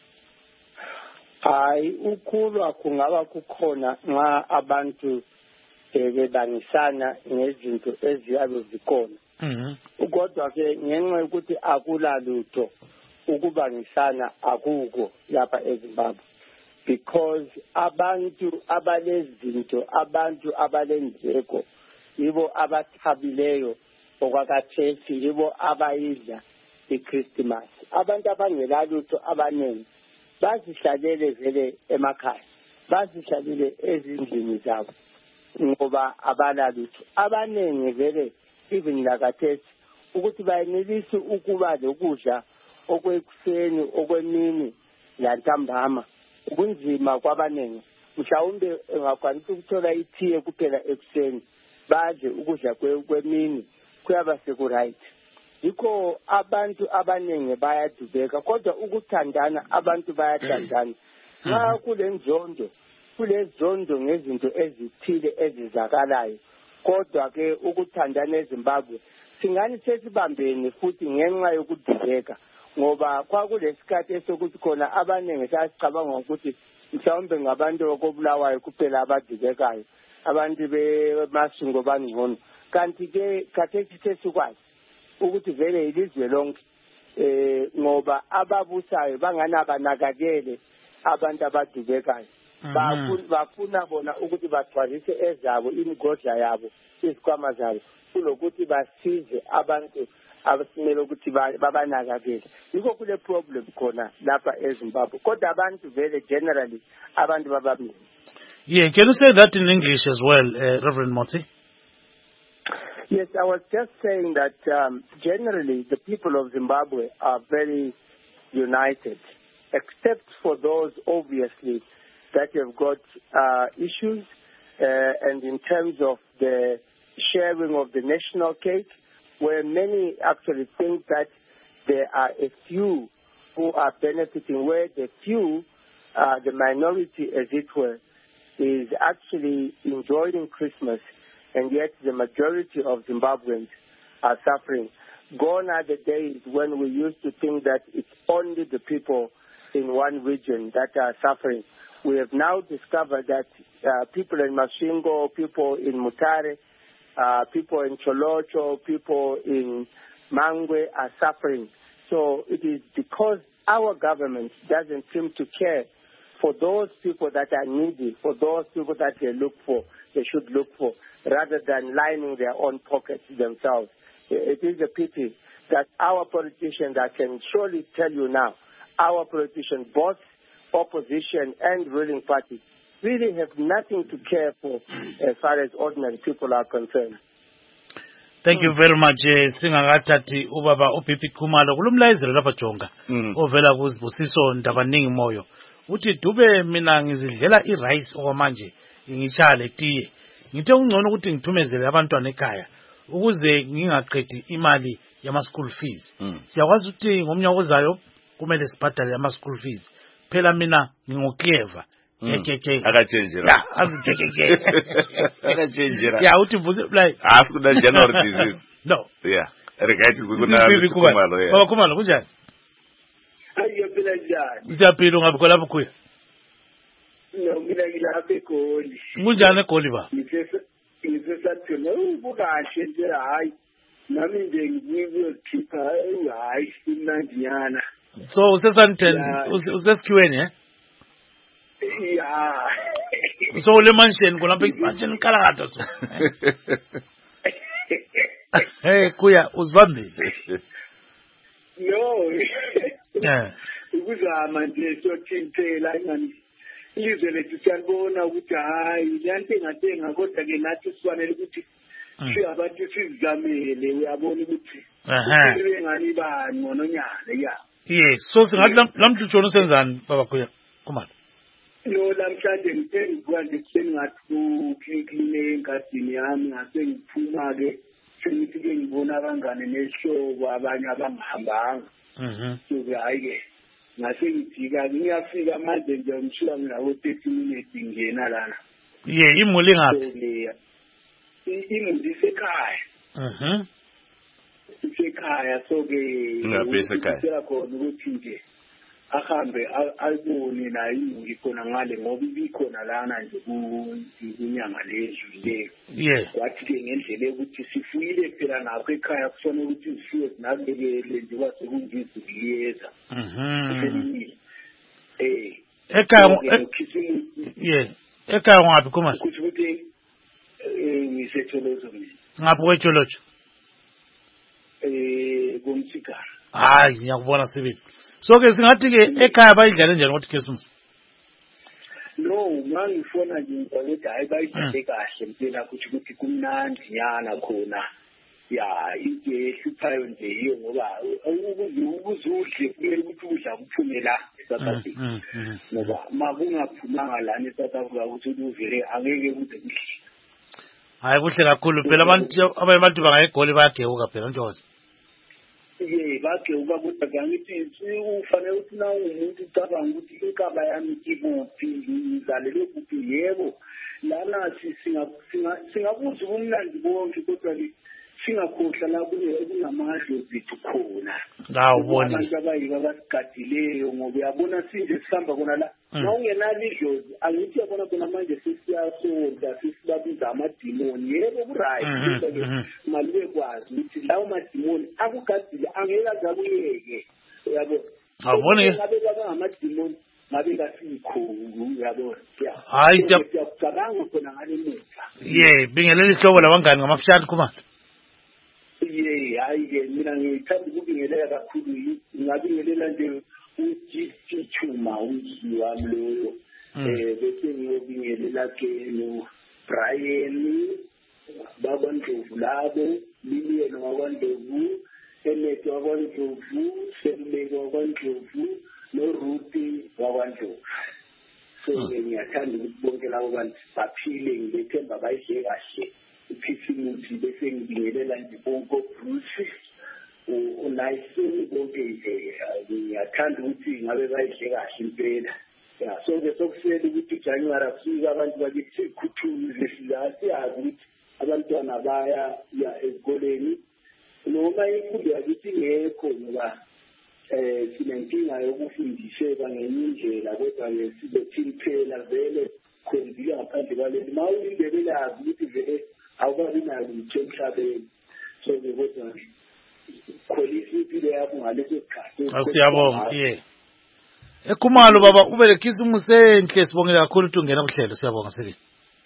Speaker 4: Hayi ukhulwa kungaba kukhona nxa abantu bebangisana ngezinto eziyabe zikhona. Kodwa ke ngenxa yokuthi akulalutho ukubangisana akuko lapha eZimbabwe because abantu abalezinto abantu abalendleko yibo abathabileyo okwakathesi yibo abayidla iChristmas. Abantu abangelalutho abaningi bazihlalele vele emakhaya, bazihlalele ezindlini zabo ngoba abalalutho. Abaningi vele even lakathesi ukuthi bayenelisa ukuba lokudla okwekuseni okwemini lantambama kunzima kwabanengi. Mhlawumbe engakwanisa ukuthola ithiye kuphela ekuseni badle ukudla kwemini kuyaba sekuright. Yikho abantu abaningi bayadubeka kodwa ukuthandana abantu bayathandana. Nxa kulezondo ngezinto ezithile ezizakalayo kodwa ke ukuthandana eZimbabwe singani sesibambene futhi ngenxa yokudubeka ngoba kwakulesikhathi esokuthi khona abaningi sasicabanga ukuthi mhlawumbe ngabantu okobulawayo kuphela abadubekayo abantu bemasungo bangcono kanti ke khathesi sesikwazi ukuthi vele ilizwe lonke ngoba ababusayo banganabanakakele abantu abadubekayo bafuna bona ukuthi bagcwalise ezabo imigodla yabo izikhwama zabo kulokuthi basize abantu abasimele ukuthi babanakakele. Yikho kule problem khona lapha eZimbabwe. Kodwa abantu vele generally abantu babamini.
Speaker 1: Yeah, can you say that in English as well, Reverend Motsi?
Speaker 4: Yes, I was just saying that generally the people of Zimbabwe are very united, except for those obviously that have got issues, and in terms of the sharing of the national cake, where many actually think that there are a few who are benefiting, where the few, the minority as it were, is actually enjoying Christmas, and yet the majority of Zimbabweans are suffering. Gone are the days when we used to think that it's only the people in one region that are suffering. We have now discovered that people in Masvingo, people in Mutare, people in Cholocho, people in Mangwe are suffering. So it is because our government doesn't seem to care for those people that are needy, for those people that they should look for, rather than lining their own pockets themselves. It is a pity that our politicians, I can surely tell you now, our politicians, both opposition and ruling parties, really have nothing to care for as far as ordinary people are concerned.
Speaker 1: Thank you very much. Singakathathi ubaba uPipi Khumalo kulumlayezelo lapha Jonga ovela kuzibusiso ndabaningi moyo. Uthi Dube mina ngizidlela irice okwamanje ngitshale tiye. Ngithe ungcono ukuthi ngithumezele abantwana ekhaya ukuze ngingaqedi imali yama school fees. Siyakwazi ukuthi ngomnyaka ozayo kumele sibhadale ama school fees. Phela mina ngingoclever.
Speaker 2: Akachenjera.
Speaker 1: Yeah, azigekeke.
Speaker 2: Akachenjera.
Speaker 1: Yeah, uthi like
Speaker 2: afuna January disease.
Speaker 1: No.
Speaker 2: Yeah. Regati kuna Khumalo yeah.
Speaker 1: Baba Khumalo kunjani?
Speaker 5: Ayiphila njani?
Speaker 1: Siyaphila ngapho lapho kuya.
Speaker 5: No, mina ngilapha eGoli.
Speaker 1: Kunjani eGoli ba?
Speaker 5: Ngisesathi ubukahle nje hayi. Nami nje ngiyokhipha hayi imnandiyana.
Speaker 1: So usesanten usesikweni eh?
Speaker 5: Yeah.
Speaker 1: So le mansion kulapha mansion kalakata so. Hey kuya uzibambe.
Speaker 5: No.
Speaker 1: Yeah.
Speaker 5: Ukuzama nje sothintela ngani. Ilizwe lethu siyabona ukuthi hayi lento engatenga kodwa ke nathi sifanele ukuthi siyabantu sizamele uyabona ukuthi ngani bani ngononyana ya.
Speaker 1: Yes, so singathi lamhlutshono senzani baba kuya Khumalo?
Speaker 5: No, lamhlanje ngithenga nje sengathi uklikline engadini yami ngase ngiphuma ke sengithi ke ngibona abangane nesihlobo abanye abangihambanga. So ke hayi ke ngase ngijika ngiyafika manje nje ngishila ngawo 30 minutes ngena lana.
Speaker 1: Yeah, imuli ngapi?
Speaker 5: Imuli isekhaya. Isekhaya so ke
Speaker 2: ngabesekhaya.
Speaker 5: Khona ukuthi nje ahambe ayibone la imuli khona ngale ngoba ibikhona lana nje kunyanga lezwi.
Speaker 1: Yeah.
Speaker 5: Wathi ke ngendlela ukuthi sifuyile phela nakho ekhaya kufanele ukuthi sifiwe sinabekele nje kwasekungizi liyeza.
Speaker 1: Ekhaya yeah. Ekhaya ngaphi Khumalo?
Speaker 5: Ukuthi ngisetholozo mina.
Speaker 1: Ngaphi kwetsholotsho?
Speaker 5: Kumsikana.
Speaker 1: Hayi ngiyakubona sibili. So ke singathi ke ekhaya bayidlale njani ngothi Christmas?
Speaker 5: No, mangifona nje ukuthi hayi bayidlale kahle impela ukuthi kumnandi nyana khona. Ya, into ehluphayo nje iyo ngoba ukuzudle kumele ukuthi udla kuphume la eSouth Africa. Ngoba makungaphumanga lana eSouth Africa ukuthi uvele angeke kuze kuhle.
Speaker 1: Hayi kuhle kakhulu phela abantu bangayiGoli bayagewuka phela Ntokozo.
Speaker 5: Yeah, bagewuka kodwa ngithi ufanele ukuthi na umuntu ucabanga ukuthi inkaba yami ikuphi ngizalelwe kuphi yebo lana singabuza ubumnandi bonke kodwa singakhohlwa la kunamadlo zethu khona.
Speaker 1: Ngawubona.
Speaker 5: Abantu abayiba basigadileyo ngoba uyabona sinje sihamba khona la. Nawungenalo idlozi angithi yabona khona manje sesiyasoda sesibabiza amadimoni. Yebo kuright. Malibe kwazi ukuthi lawo madimoni akugadile angeke azakuyeke. Uyabo.
Speaker 1: Awubona ke.
Speaker 5: Ngabe amadimoni ngabe kasikho uyabona
Speaker 1: Hayi
Speaker 5: siyacabanga khona ngale muva
Speaker 1: bingelela ihlobo labangani ngamafishane Khumalo.
Speaker 5: Hayi-ke mina ngithanda ukubingelela kakhulu ngingabingelela nje uGT Chuma umzulu wami loyo bese ngiyobingelela-ke no-Brian bakwaNdlovu labo Lilian wakwaNdlovu Enet wakwaNdlovu Seluleki wakwaNdlovu noRuthi wakwaNdlovu so ngiyathanda ukuthi bonke labo bantu baphile ngithemba bayidle kahle iphisimuthi bese ngibingelela nje bonke Bruce uNayisini bonke ngiyathanda ukuthi ngabe bayidle kahle impela so-ke sokusele ukuthi January afika abantu bakithi sikhuthule siyazi ukuthi abantwana baya ezikoleni noma imfundo yakithi ngekho ngoba sinenkinga yokufundiseka ngenye indlela kodwa-ke sizothini phela vele khonzile ngaphandle kwaleli ma ulindele yazi ukuthi vele awukabi nayo ngitho emhlabeni so-ke kodwa kholisa impilo yakho ngaleso sikhathi
Speaker 1: Siyabonga Khumalo baba ube lekhisimusi enhle sibongela kakhulu ukuthi ungena kuhlelo siyabonga Sibili.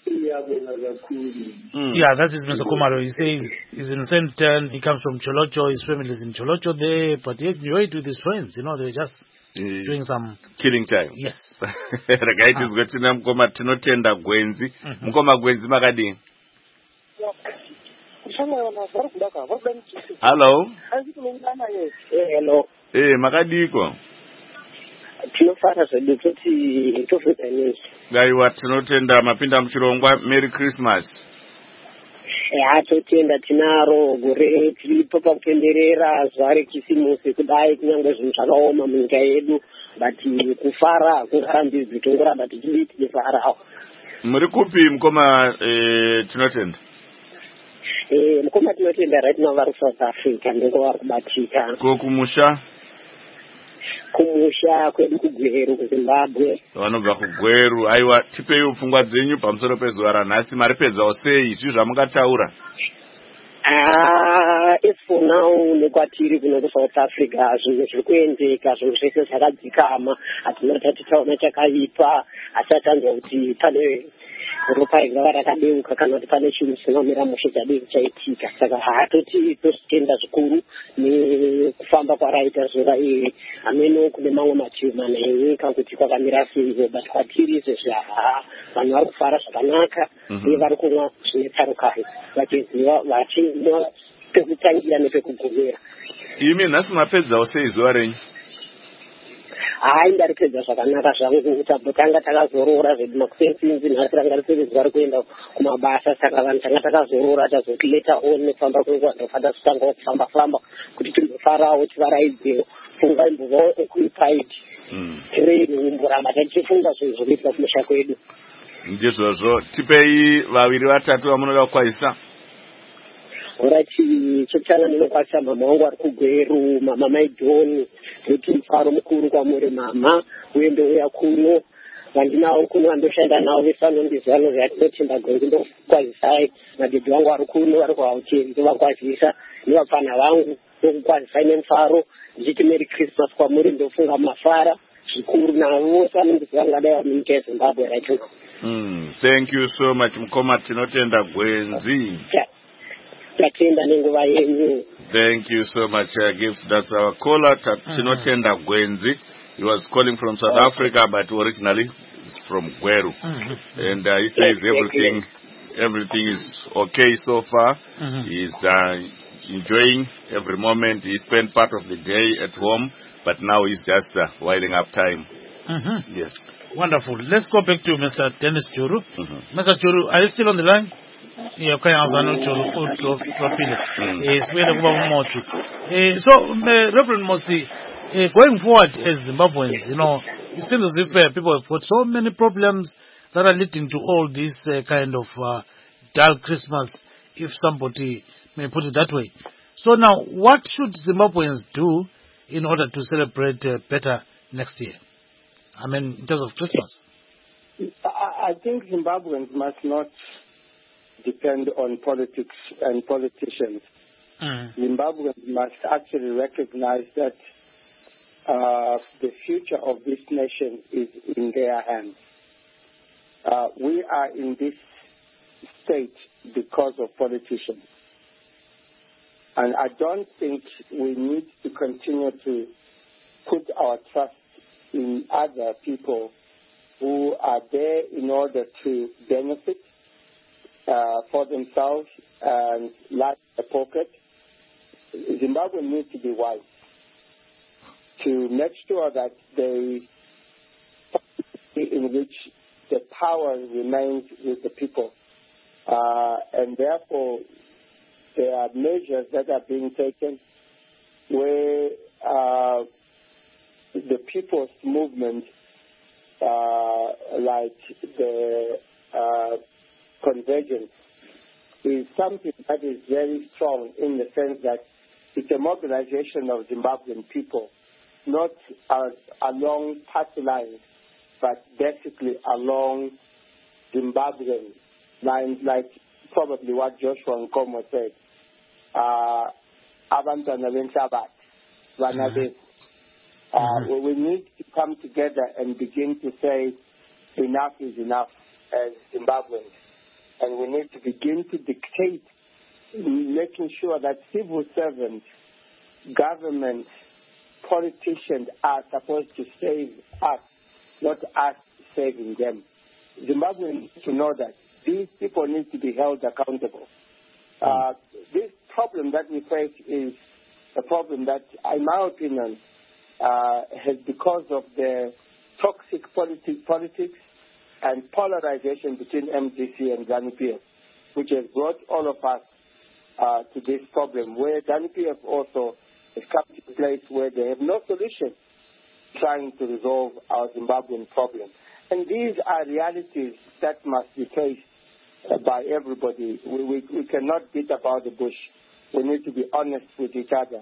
Speaker 5: Yeah,
Speaker 1: that is Mr. Khumalo. He says he's in St. He comes from Cholocho. His family is in Cholocho there, but he enjoyed with his friends. You know, they were just doing some
Speaker 2: killing time.
Speaker 1: Yes.
Speaker 2: Rakaiti zgotina mkoma tinotenda Gwenzi. Mkoma Gwenzi makadini. Hello.
Speaker 4: Hello.
Speaker 2: Makadiko.
Speaker 4: Tinofara zvedu kuti tofekanisi.
Speaker 2: Gaiwa tinotenda mapinda muchirongwa Merry Christmas.
Speaker 4: Totenda tinaro gore tiripo pakutenderera zuva rekisimusi kudai kunyangwe zvinhu zvakaoma munyika yedu but kufara kungarambidzi tongoramba tichifarawo.
Speaker 2: Muri kupi mukoma tinotenda?
Speaker 4: Mukoma tinotenda right now vari South Africa ndiko vari kubatika.
Speaker 2: Kumusha?
Speaker 4: Kumusha kwedu kuGweru kuZimbabwe.
Speaker 2: Vanobva kuGweru. Aiwa tipei pfungwa dzenyu pamusoro pezuva ranhasi maripedzawo sei izvi zvamukataura?
Speaker 4: As for now nekwatiri kuno kuSouth Africa zvinhu zviri kuendeka zvinhu zvese zvakadzikama hatina tatitaona chakaipa asi atanzwa kuti pane ropa ringava rakadeuka kana kuti pane chinhu chinomira mushe chadei chaitika saka hatoti tositenda zvikuru nekufamba kwaraita zuva iri ameno kune mamwe mativi mana enyika kuti kwakamira seivo but kwatiri izvezvi vanhu vari kufara zvakanaka uye vari kumwa zvine tsarukano vachiziva vachimwa pekutangira nepekugumira.
Speaker 2: Imi nhasi mapedzawo sei zuva renyu?
Speaker 4: Ndaripedza zvakanaka zvangu tabva takazorora zvedu makusenzinzi nhasi ranga risiri zuva rekuenda kumabasa saka vanhu tanga takazorora tazoti later on nekufamba kwenguva ndofanda kutangawo kufamba-famba kuti timbofarawo tivaraidzewo pfungwa imbovawo equipied treni umboramba tatichifunga zvinhu zvokuitwa kumusha kwedu.
Speaker 2: Ndizvozvo tipei vaviri vatatu vamunoda kukwazisa.
Speaker 4: Orati chokutanga ndinokwazisa mama wangu ari kuGweru mama Maidoni kuti mufaro mukuru kwamuri mama uye ndouya kuno vandinawo kuno vandoshanda navo vese vanondiziva nozvatinotenda Gwenzi ndokukwazisai madhedhi vangu ari kuno vari kuHauteng ndovakwazisa nevapfana vangu ndokukwazisai nemufaro ndichiti Merry Christmas kwamuri ndofunga mafara zvikuru navo vose vanondiziva ngadai vari munyika yeZimbabwe right now.
Speaker 2: Thank you so much mukoma tinotenda Gwenzi.
Speaker 4: Tatenda nenguva yenyu.
Speaker 2: Thank you so much Gifts. That's our caller tinotenda Gwenzi. He was calling from South Africa but originally is from Gweru. And he says everything is okay so far. He's enjoying every moment. He spent part of the day at home but now he's just winding up time. Yes.
Speaker 1: Wonderful. Let's go back to Mr. Dennis Churu. Mr. Churu, are you still on the line? So, Reverend Motsi, going forward as Zimbabweans, you know, it seems as if people have got so many problems that are leading to all this kind of dull Christmas, if somebody may put it that way. So now, what should Zimbabweans do in order to celebrate better next year? I mean, in terms of Christmas.
Speaker 4: I think Zimbabweans must not depend on politics and politicians. Zimbabweans must actually recognize that the future of this nation is in their hands. We are in this state because of politicians. And I don't think we need to continue to put our trust in other people who are there in order to benefit for themselves and line the pocket. Zimbabwe needs to be wise to make sure that they in which the power remains with the people. And therefore, there are measures that are being taken where the people's movement, like the convergence, is something that is very strong in the sense that it's a mobilization of Zimbabwean people, not along party lines, but basically along Zimbabwean lines, like probably what Joshua Nkomo said. Abantwana benhlabathi, bana bethu. We need to come together and begin to say enough is enough as Zimbabweans. And we need to begin to dictate, making sure that civil servants, government, politicians are supposed to save us, not us saving them. Zimbabweans need to know that these people need to be held accountable. This problem that we face is a problem that, in my opinion, has because of the toxic politics and polarization between MDC and ZANU-PF, which has brought all of us to this problem, where ZANU-PF also has come to a place where they have no solution trying to resolve our Zimbabwean problem. And these are realities that must be faced by everybody. We cannot beat about the bush. We need to be honest with each other.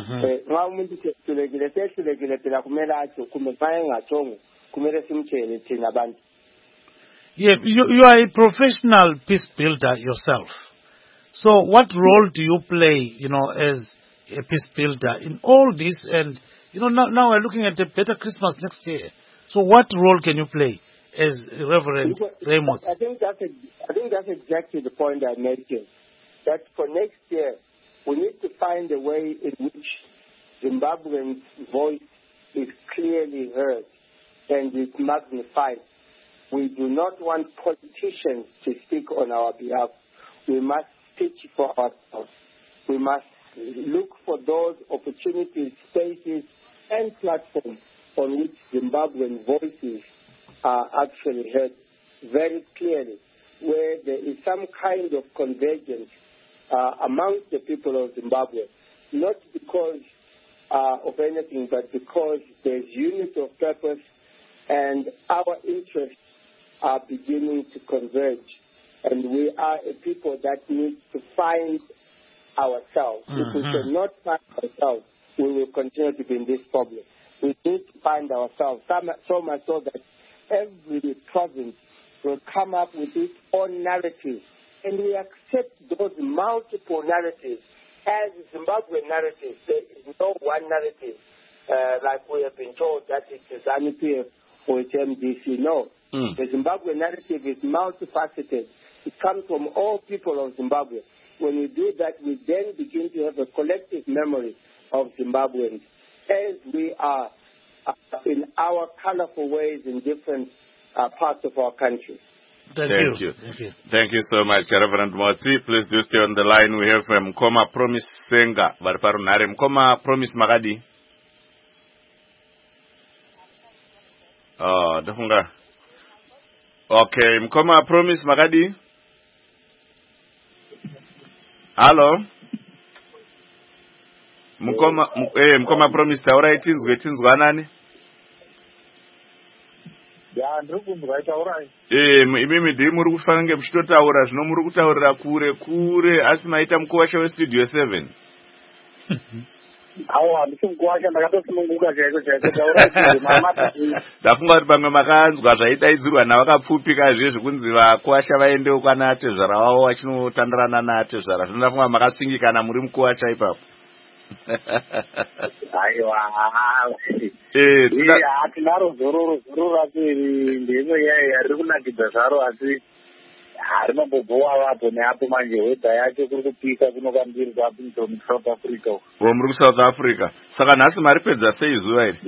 Speaker 1: Yeah, you are a professional peace builder yourself. So what role do you play, as a peace builder in all this? And, now we're looking at a better Christmas next year. So what role can you play as Reverend Ramos?
Speaker 4: I think that's exactly the point I made here. That for next year, we need to find a way in which Zimbabweans' voice is clearly heard and is magnified. We do not want politicians to speak on our behalf. We must speak for ourselves. We must look for those opportunities, spaces, and platforms on which Zimbabwean voices are actually heard very clearly, where there is some kind of convergence amongst the people of Zimbabwe, not because of anything, but because there's unity of purpose and our interests are beginning to converge. And we are a people that need to find ourselves. If we cannot find ourselves, we will continue to be in this problem. We need to find ourselves, so much so that every province will come up with its own narrative. And we accept those multiple narratives as Zimbabwean narratives. There is no one narrative, like we have been told that it's ZANU-PF or it's MDC. No. The Zimbabwean narrative is multifaceted. It comes from all people of Zimbabwe. When we do that, we then begin to have a collective memory of Zimbabweans as we are in our colorful ways in different parts of our country.
Speaker 2: Thank you. Thank you so much, Reverend Motsi. Please do stay on the line. We have Mkoma Promise Senga. Mkoma Promise Magadi. Oh, dafunga. Okay, Mkoma Promise Magadi. Hello. Mkoma Promise taura itinzwe nani?
Speaker 6: Ya ndirikunzwa itaura.
Speaker 2: Imimi ndiri muri kufanira muchitotaura zvino muri kutaurira kure asi maita mukuvasha westudio 7.
Speaker 6: Awa ndisimukuvasha ndakatosununguka chaiko taura mama.
Speaker 2: Ndafunga kuti pamwe makanzwa zvaidaidzirwa navakapfupika zvezvo kunzi vakuvasha vaendewo kwana tezvara wavo vachinotandarana natezvara. Zvino ndafunga makasingikana muri mukuvasha ipapo.
Speaker 6: aiwa tinaro zororo rapiri ndimo riri kunakidza zvaro asi harimambobowa vapo neapo manje wedha yacho kuri kupisa kunokambiri kwapinzo muSouth Africa
Speaker 2: muri kuSouth Africa saka nhasi mari pedza sei zuva iri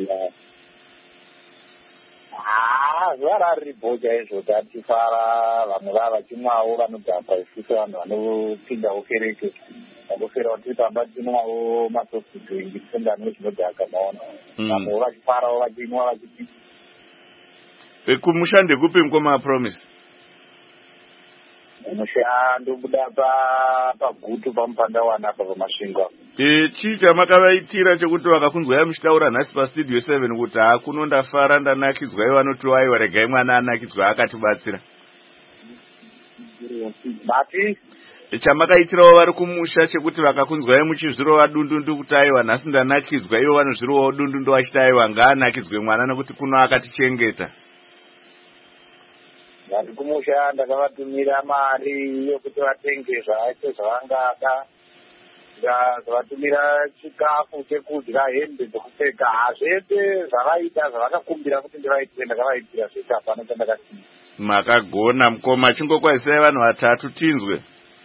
Speaker 6: zuva rari bhoja izvo tatifara vamwe vava vachimwawo vanodhamba isusu vanhu vanopindawo kereke vangofera kuti tiri pamba tinwawo masosidringi tisendano zvinodhaka maona vamwe vachifarawo vachinwa vachipisa
Speaker 2: kumushande kupi mukoma Promise
Speaker 6: mushando buda pagutu pamupanda wana apa pamasvingo
Speaker 2: chii chamakavaitira chekuti vakakunzwai muchitaura nhasi pastudio 7 kuti kunondafara ndanakidzwai vanoti aiwa regai mwana anakidzwa akatibatsira
Speaker 6: bati
Speaker 2: chamakaitiravo vari kumusha chekuti vakakunzwai muchizvirova dundundu kuti aiwa nhasi ndanakidzwa ivo vanozvirovawo dundundu vachiti aiwa ngaanakidzwe mwana nekuti kuno akatichengeta
Speaker 6: ndati kumusha ndakavatumira mari yokuti vatenge zvacho zvavangada zvavatumira chikafu chekudya hembe dzokupfeka zvese zvavaita zvavakakumbira kuti ndivaitire ndakavaitira zvese hapana chandakasiya
Speaker 2: makagona mukoma chingokwazisai vanhu vatatu tinzwe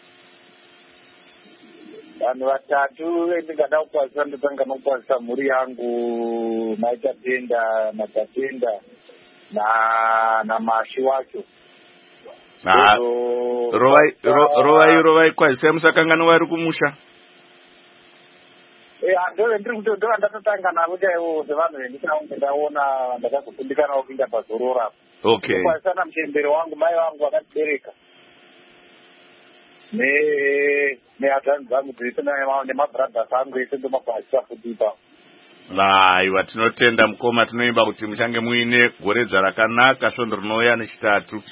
Speaker 6: vanhu vatatu vendingada kukwazisa ndotanga nokukwazisa mhuri yangu maitatenda matatenda namashi wacho
Speaker 2: rovai kwazisai musakangana vari kumusha
Speaker 6: ndova ndatotanga navo chaivo sevanhu vendichaunge ndaona ndakazokundikanawo kuinda pazorora
Speaker 2: okay
Speaker 6: kwazisana muchembere wangu mai vangu vakatibereka nehadzani dzangu dzese nemabhradhas angu ese ndomakwazisa futi ipapo
Speaker 2: aiwa tinotenda mukoma tinoimba kuti muchange muine goredza rakanaka svondo rinouya nechitatu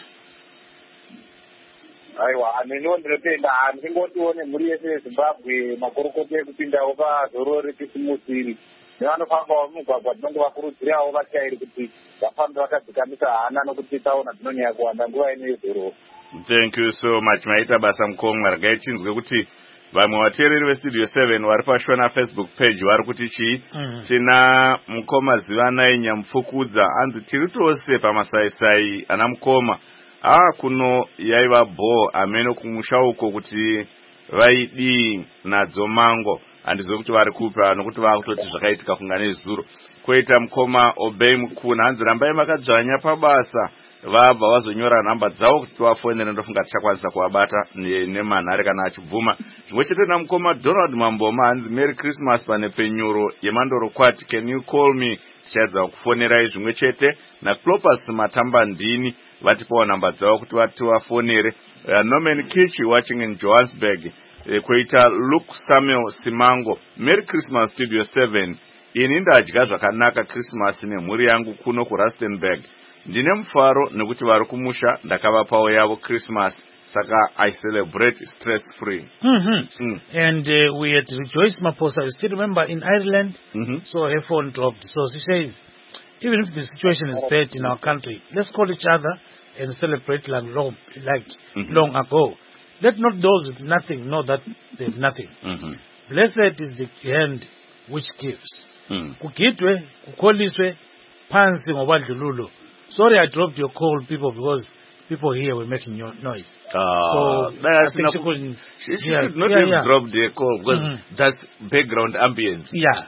Speaker 6: aiwa neniwo ndinotenda ndingotione mhuri yese yezimbabwe makorokoti ekupindawo pazororo rekisimusi iri nevanofambawo mumugwagwa tinonge vakurudzirawo vatyairi kuti vafambe vakadzikamisa hana nokuti taona dzinonyanya kuwanda nguva ino yezororo.
Speaker 2: Thank you so much maita basa mukoma regai tinzwe kuti vamwe vateereri vestudio 7 vari pashona Facebook page vari kuti chii tina mukoma Zivanai Nyamupfukudza anzi tiri tose pamasaisai ana mukoma kuno yaiva bho ameno kumusha uko kuti vaidii nadzo mango handizwe kuti vari kupa nokuti vakutoti zvakaitika kunga nezuro koita mukoma Obey Mukuna hanzi rambai makadzvanya pabasa vabva vazonyora nhamba dzavo kuti tivafonere ndofunga tichakwanisa kuvabata nemanhare kana achibvuma zvimwe chete namukoma Donald Mamboma hanzi Merry Christmas pane penyuro yemandoro kwati can you call me tichaedza kufonerai zvimwe chete naClopas Matambandini vatipawo nhamba dzavo kuti tivafonere Norman Kichi watching in Johannesburg koita Luke Samuel Simango Merry Christmas Studio 7 ini ndadya zvakanaka Christmas nemhuri yangu kuno kuRustenburg ndine mufaro nekuti vari kumusha ndakavapawo yavo Christmas saka I celebrate stress free.
Speaker 1: And we had Joyce Maposa, you still remember, in Ireland, so her phone dropped. So she says, even if the situation is bad in our country, let's call each other and celebrate like long ago. Let not those with nothing know that they have nothing. Blessed is the hand which gives. Kugidwe, kukoliswe, pansi ngobadlululo. Sorry I dropped your call, people, because people here were making noise. So I think she
Speaker 2: should not have dropped the call because that's background ambience.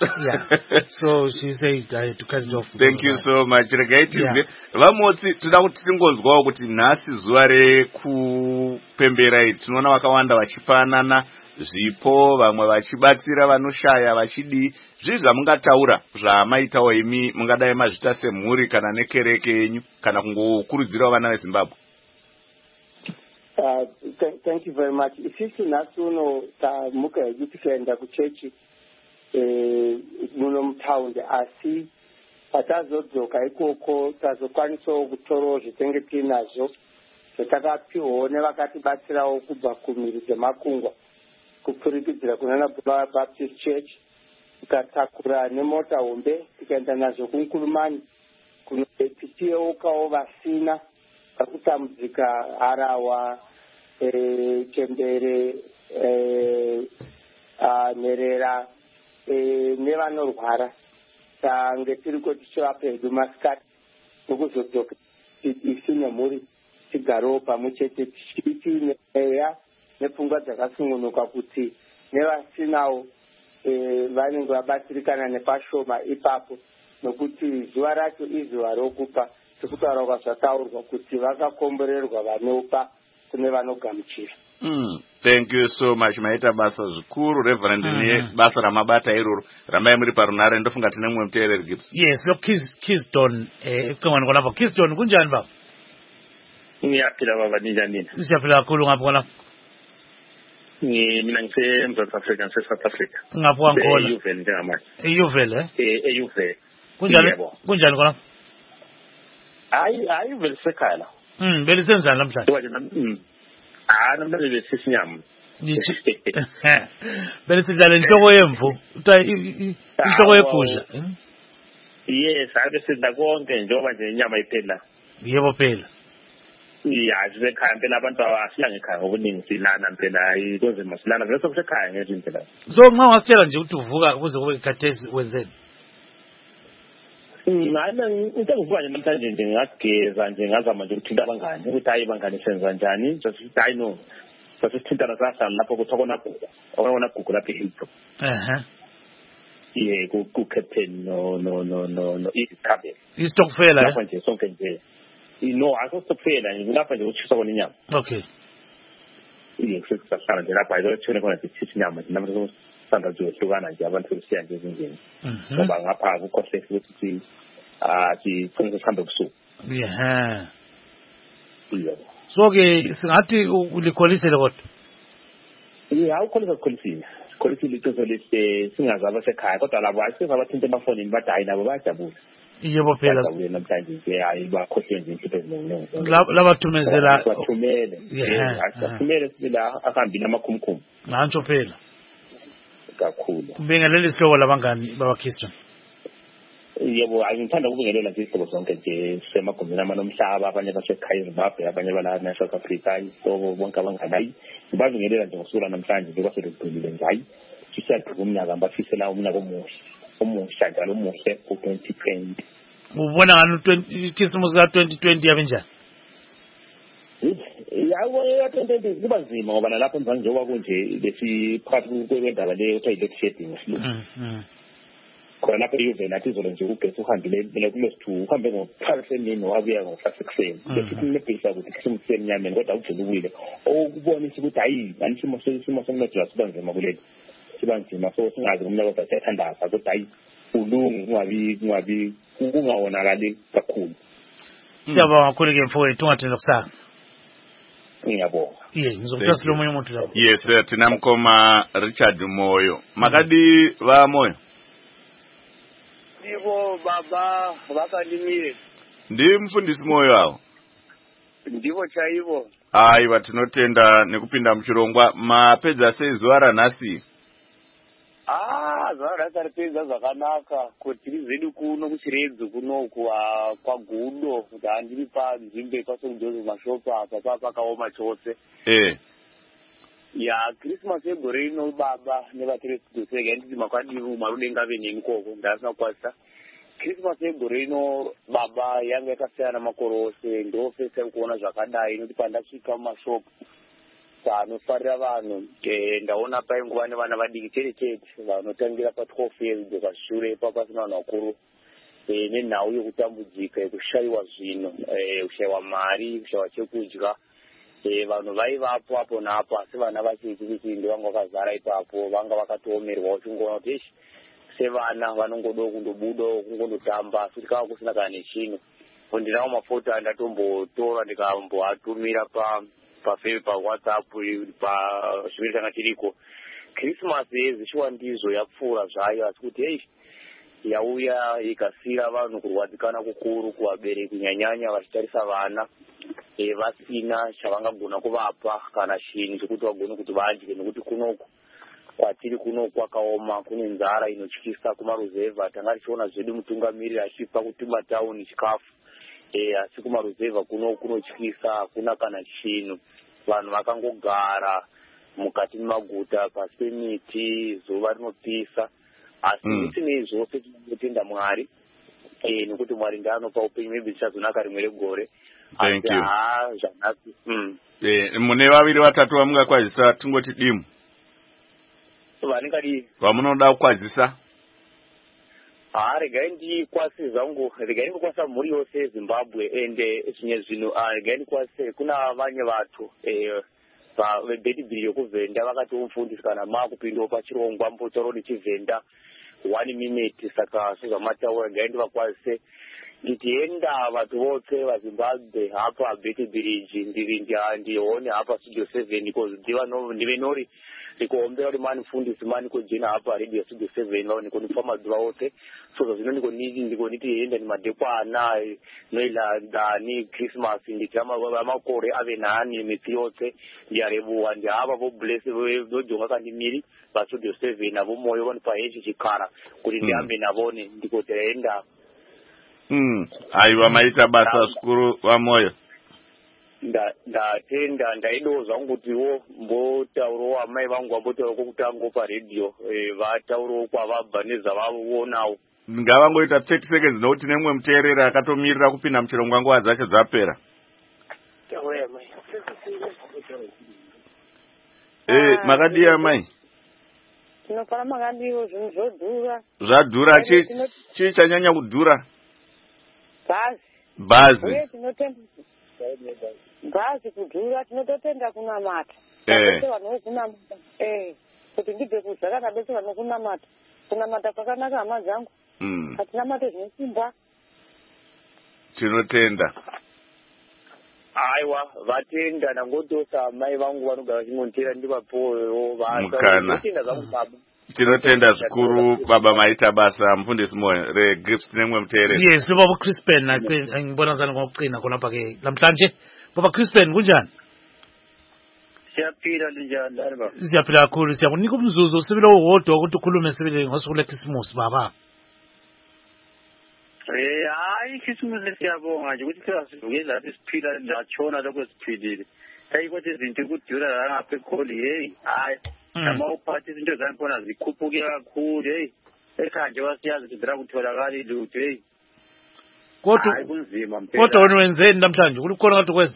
Speaker 1: So she said I had to cut it off.
Speaker 2: Thank you so much. Vamotsi toda kuti tingonzwawo kuti nhasi zuva rekupembera tinoona vakawanda vachipanana zvipo vamwe vachibatsira vanoshaya vachidii zvii zvamungataura zvamaitawo imi mungadai mazvita semhuri kana nekereke yenyu kana kungokurudzirawo vana veZimbabwe?
Speaker 4: Thank you very much. Isisi nhasi uno tamuka hedu tikaenda kuchechi muno mutaundi asi patazodzoka ikoko tazokwanisawo kutorawo zvitenge tinazvo zvatakapiwawo nevakatibatsirawo kubva kumhiri dzemakungwa kupfurikidzira kunana Baba Baptist Church tikatakura nemota hombe tikaenda nazvo kunkurumani tichiyeukawo vasina vakutambudzika Harawa Chembere Nherera nevanorwara tange tiri kuti tichivape hedu masikati okuzodzoka isi nemhuri tigarewo pamwe chete tiine mweya nepfungwa dzakasungunuka kuti nevasinawo vanenge vabatsirikana nepashoma ipapo, nokuti zuva racho izuva rokupa, sekutaura kwazvataurwa kuti vakakomborerwa vanopa kune vanogamuchira.
Speaker 2: Thank you so much. Maita basa zvikuru Reverend ne basa ramabata iroro. Rambai muri parunare ndofunga tine mumwe muteereri Gibbs.
Speaker 1: Yes, lo Keystone ecingwane khona Keystone kunjani baba?
Speaker 8: Ngiyaphila baba ninjani?
Speaker 1: Siyaphila kakhulu ngapha khona.
Speaker 8: Mina ngise eMzantsi Afrika ngise South Africa.
Speaker 1: Ngapha khona.
Speaker 8: eUvele njengamanje.
Speaker 1: eUvele
Speaker 8: eUvele.
Speaker 1: Kunjani khona?
Speaker 8: Hayi uvele sekhaya la.
Speaker 1: Belisenzani namhlanje?
Speaker 8: Namhlanje besisinyama.
Speaker 1: Belisidlala inhloko yemvu, inhloko yegusha.
Speaker 8: Yes, abesidla konke njengoba nje inyama iphela.
Speaker 1: Yebo phela.
Speaker 8: Yazi bekhaya phela abantu abasiyanga ekhaya ngobuningi silana phela ikonze masilana bese kusekhaya ngezinto impela.
Speaker 1: So nxa ungasitshela nje ukuthi uvuka ukuze kube ikhathesi wenzeni?
Speaker 8: Into engivuka nje namhlanje nje ngageza nje ngazama nje ukuthinta abangani ukuthi hayi bangani senza njani just hayi no sasithintana sahlala lapho kuthokona gugu lapha eHilton. Yeah, ku captain no ikhabe.
Speaker 1: Istokfela
Speaker 8: lapha nje sonke nje. No, akustokfela nje lapha nje uchisa kona inyama.
Speaker 1: Okay.
Speaker 8: Yeah, sesihlala nje lapha ayo thina kona sithi inyama nje namhlanje sisanda nje uhlukana nje abantu siya nje ezindlini. Ngoba ngapha kukhohle ukuthi sifunde sihambe busuku.
Speaker 1: Yeah. So ke singathi ulikholisele kodwa.
Speaker 8: Yeah, ukholisile. Kholisile icebo lesi singazaba sekhaya kodwa labo ayisebabathinta emafonini bathi hayi nabo bayajabula.
Speaker 1: Yebo phela.
Speaker 8: Namhlanje nje hayi bakhohle nje into eziningi.
Speaker 1: Laba thumezela.
Speaker 8: Bathumele. Yeah. Bathumele sila akambini amakhumkhum.
Speaker 1: Nantsho phela.
Speaker 8: Kakhulu.
Speaker 1: Kubingelela isihloko labangani baba Keystone.
Speaker 8: Yebo, ngithanda ukubingelela nje isihloko sonke nje semagumbini amanomhlaba, abanye basekhaya eZimbabwe, abanye balana eSouth Africa, so bonke abanganayi. Ngibabingelela nje ngosula namhlanje nje basedugcilile nje hayi. Sisaqhubeka umnyaka bafisela umnyaka omuhle njalo omuhle ku-2020.
Speaker 1: Ubona ngani iKhisimusi ka-2020 yabe njani?
Speaker 8: Yabo ya-2020 kuba nzima ngoba nalapho emzansi njengoba kunje lesiphakathi kwendaba leyo kuthiwa yi-load shedding ngesiLungu. Khona lapho eUvele athi izolo nje ugesi uhambile kulesi-2 uhambe ngo-5 esemini wabuya ngo-5 ekuseni. Bese kunebhisa ukuthi Khisimusi semnyameni kodwa uvele uwile. Okubonisa ukuthi hayi isimo somnotho siba nzima kuleli. Siba nzima so singazi umnyaka kodwa siyathandaza ukuthi hayi ulungu kungawonakali kakhulu.
Speaker 1: Siyabonga kakhulu ke mfowethu ungathini kusasa.
Speaker 8: Ngiyabonga.
Speaker 1: Ngizokuthatha lo munye umuntu lapho.
Speaker 2: Yes, thina mkhoma Richard Moyo. Makadi va Moyo.
Speaker 4: Ndivo baba vakalimire.
Speaker 2: Ndi mfundisi Moyo awo.
Speaker 4: Ndivo chaivo.
Speaker 2: Hayi vatinotenda nekupinda muchirongwa mapedza sei zuva ranhasi.
Speaker 4: Zuva rataripedza zvakanaka kuti zvedu kuno kuchiredzi kuno kwagudo kuti handiri panzvimbo ipasokujozef mashopu apa pakaoma chose. Ya Christmas yegore rino baba nevateresitosega nditi makwadivu marudenga veneni koko ndasina kwasita. Christmas yegore rino baba yanga yakasiyana makore ose ndofesa kuona zvakadai nekuti pandasvika mumashopu anofarira vanhu ndaona painguva nevana vadiki chete chete vanotangira pa12 years zvashure papasina vanhu vakuru nenhau yekutambudzika yekushayiwa zvino kushayiwa mari kushayiwa chekudya vanhu vaivapo apo napo asi vana vachiti kuti ndevanga vakazara ipapo vanga vakatoomerwa uchingoona kuti sevana vanongodawo kundobudawo kungondotamba futi kava kusina kana nechino ndinawo mafoto andatombotora ndikamboatumira paWhatsApp pazvimwe changa tiriko. Christmas yezishiwa ndizo yapfuura zvayo asi kuti yauya ikasira vanhu kurwadzikana kukuru kuvabereki kunyanyanya vachitarisa vana vasina chavangagona kuvapa kana chinhu chekuti vagone kuti vadye nekuti kunoku kwatiri kuno kwakaoma kune nzara inotyisa kumaruzevha tanga tichiona zvedu mutungamiriri achipa kutiba tauni chikafu asi kumaruzevha kunotyisa hakuna kana chinhu vanhu vakangogara mukati memaguta pasi pemiti zuva rinopisa
Speaker 8: asi tine zvose tinotenda Mwari nokuti Mwari ndaanopa upenyu maybe tichazonaka rimwe regore.
Speaker 2: Thank you.
Speaker 8: Zvanaki.
Speaker 2: Mune vaviri vatatu vamungakwazisa tingoti dimu.
Speaker 8: Vaningadi
Speaker 2: vamunoda kukwazisa.
Speaker 8: Regai ndikwase zangu, regai ndikwasa mhuri yose yeZimbabwe ende zvimwe zvinhu regai ndikwase kuna vanye vatu vebhedibhiri yokuvhenda vakatomufundisa kana makupindawo pachirongwa mbotauro ndichivhenda 1 minute saka sezvamataura regai ndivakwazise nditienda vatu vose vaZimbabwe hapa bhedibhiriji ndione hapa studio 7 because ndive nori ndikuombera kuti manifundisi manikojena hapa radio studio 7 vao nikonipa mazuva ose so zvino ndikonitienda nimadekwana noiladani Christmas nditama makore ave nani miti yose ndiyarebuwa ndihava voblese vojonga kandimiri vastudio 7 navo moyo vanipa hechi chikara kuti ndihambe navone ndikotaenda.
Speaker 2: Aiwa maita basa zikuru vamoyo.
Speaker 8: Ndatenda ndaido zvangu kutiwo mbotaurawo amai vangu vambotaurawo kwokutanga paredhiyo vataurawo kwavabva nezvavavonawo.
Speaker 2: Ngavangoita 30 seconds nokuti nemwe muteereri akatomirira kupinda muchirongwa nguva dzacho dzapera. Makadiya mai?
Speaker 7: Tinofara makadiyo zvinhu zvodhura.
Speaker 2: Zvadhura chii chanyanya kudhura? Bhazi.
Speaker 7: Bhazi kudhura tinototenda kunamata. Kuti ndibve kuzvakana bese vanokunamata. Kunamata kwakanaka hama dzangu. Hatinamate zvinosimba.
Speaker 2: Tinotenda.
Speaker 8: Aiwa vatenda nangotosa mai vangu vanogara vachingonditera ndivapowo
Speaker 2: mukana. Tinotenda zvikuru baba maita basa mufundisi moyo regrips nemwe muteereri.
Speaker 1: Yes, baba Crispin ngibona zani ngokucina khona pake namhlanje. Baba Crispin kunjani?
Speaker 8: Siyaphila njani baba?
Speaker 1: Siyaphila kakhulu siyakunika umzuzu usibile wodwa ukuthi ukhulume sibile ngosuku leChristmas baba.
Speaker 8: Hayi Christmas siyabonga nje ukuthi siyazivuke lapha siphila latshona lokho siphilile. Ukuthi izinto kudura lapha ekholi hayi Kama uphathi izinto zakhona zikhuphuke kakhulu ekhanje wasiyazi ukuthi dra kutholakala lutho
Speaker 1: kodwa
Speaker 8: kunzima
Speaker 1: kodwa wena wenzeni namhlanje kulikhona ngathi kwenza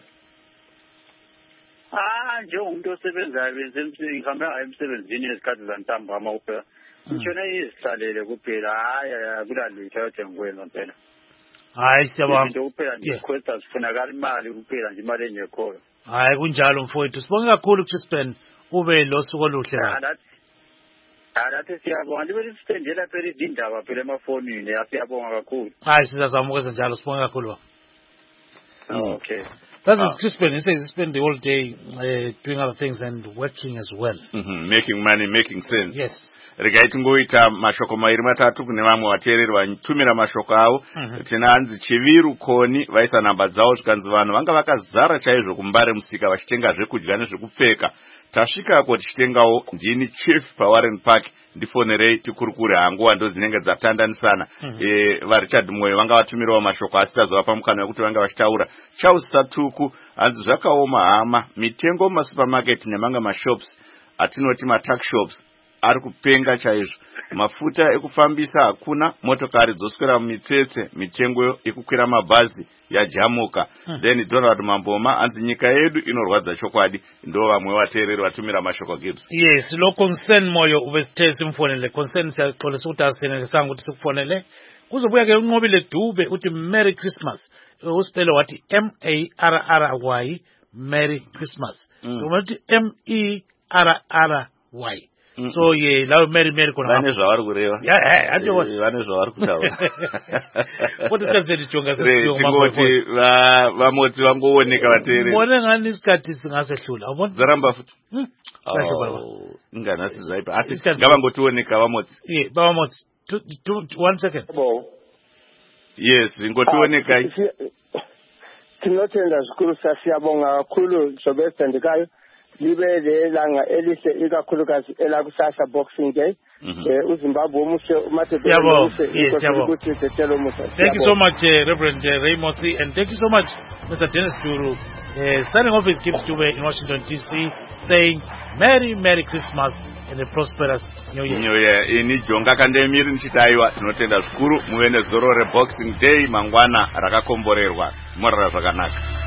Speaker 8: nje umuntu osebenzayo ngihamba emsebenzini esikhathi zantambama kuphela ngitshona izihlalele kuphela hayi kulalutho yothi ngikwenza phela
Speaker 1: hayi siyabonga
Speaker 8: into kuphela nje kwesta sifunakala imali kuphela nje imali engekho
Speaker 1: hayi kunjalo mfowethu sibonge kakhulu Crispin ube lo suku oluhle
Speaker 8: Alathi siyabonga ndibe sisendela phela izindaba phela emafonini siyabonga kakhulu
Speaker 1: hayi sizazama ukwenza njalo sibonge kakhulu
Speaker 8: okay
Speaker 1: that is Crispin. He says he spent the whole day doing other things and working as well.
Speaker 2: Making money, making sense.
Speaker 1: Yes.
Speaker 2: Regaiti ngoita mashoko mairi matatu kune vamwe vateereri vatumira mashoko avo tinanzi Chiviru Koni vaisa namba dzavo zvikanzi vanhu vanga vakazara chaizvo kumbare musika vachitenga zvekudya nezvekupfeka tasvikako tichitengawo ndini chief paWarren Park ndifonerei tikurukure hanguva ndo dzinenge dzatandanisana vaRichard Moyo vanga vatumirawo mashoko asi tazovapa mukana wekuti vanga vachitaura chausatuku hanzi zvakaoma hama mitengo mumasupermarket nemanga mashops atinoti matuck shops ari kupenga chaizvo mafuta ekufambisa hakuna motokari dzoswera mumitsetse mitengo yekukwira mabhazi yajamuka then Donald Mamboma anzi nyika yedu inorwadza chokwadi ndo vamwe vateereri vatumira mashoko Gibbs.
Speaker 1: Yes lo concern Moyo ubesithe simfonele concern siyaxolisa ukuthi asenelesanga ukuthi sikufonele kuzobuya ke unqobile Dube uthi Merry Christmas uspelo wathi MARRY Merry Christmas uthi MERRY so ye lawo Merry kona
Speaker 2: vane zvavari kureva vane zvavari kutaura
Speaker 1: kuti tazedi chonga
Speaker 2: singoti vamotsi vangooneka vateereri
Speaker 1: mone ngani isikhathi singasehlula ubona
Speaker 2: zaramba futhi ingana sizaipa asi ngavangotioneka vamotsi
Speaker 1: vamotsi 1 second
Speaker 2: yes ingotioneka
Speaker 4: tinotenda zvikuru sasiyabonga kakhulu zobesendekayo libe lelanga elihle ikakhulukazi elakusasa Boxing Day uZimbabwe umuhle uMathebele umuhle
Speaker 1: thank you so much Reverend Ray Motsi and thank you so much Mr. Dennis Duru signing off his Gibbs Dube in Washington DC saying Merry Christmas and a prosperous new year.
Speaker 2: New year. Ini Jonga Kandemiri nchitaiwa tinotenda zvikuru muve nezoro reBoxing Day mangwana rakakomborerwa. Morara zvakanaka.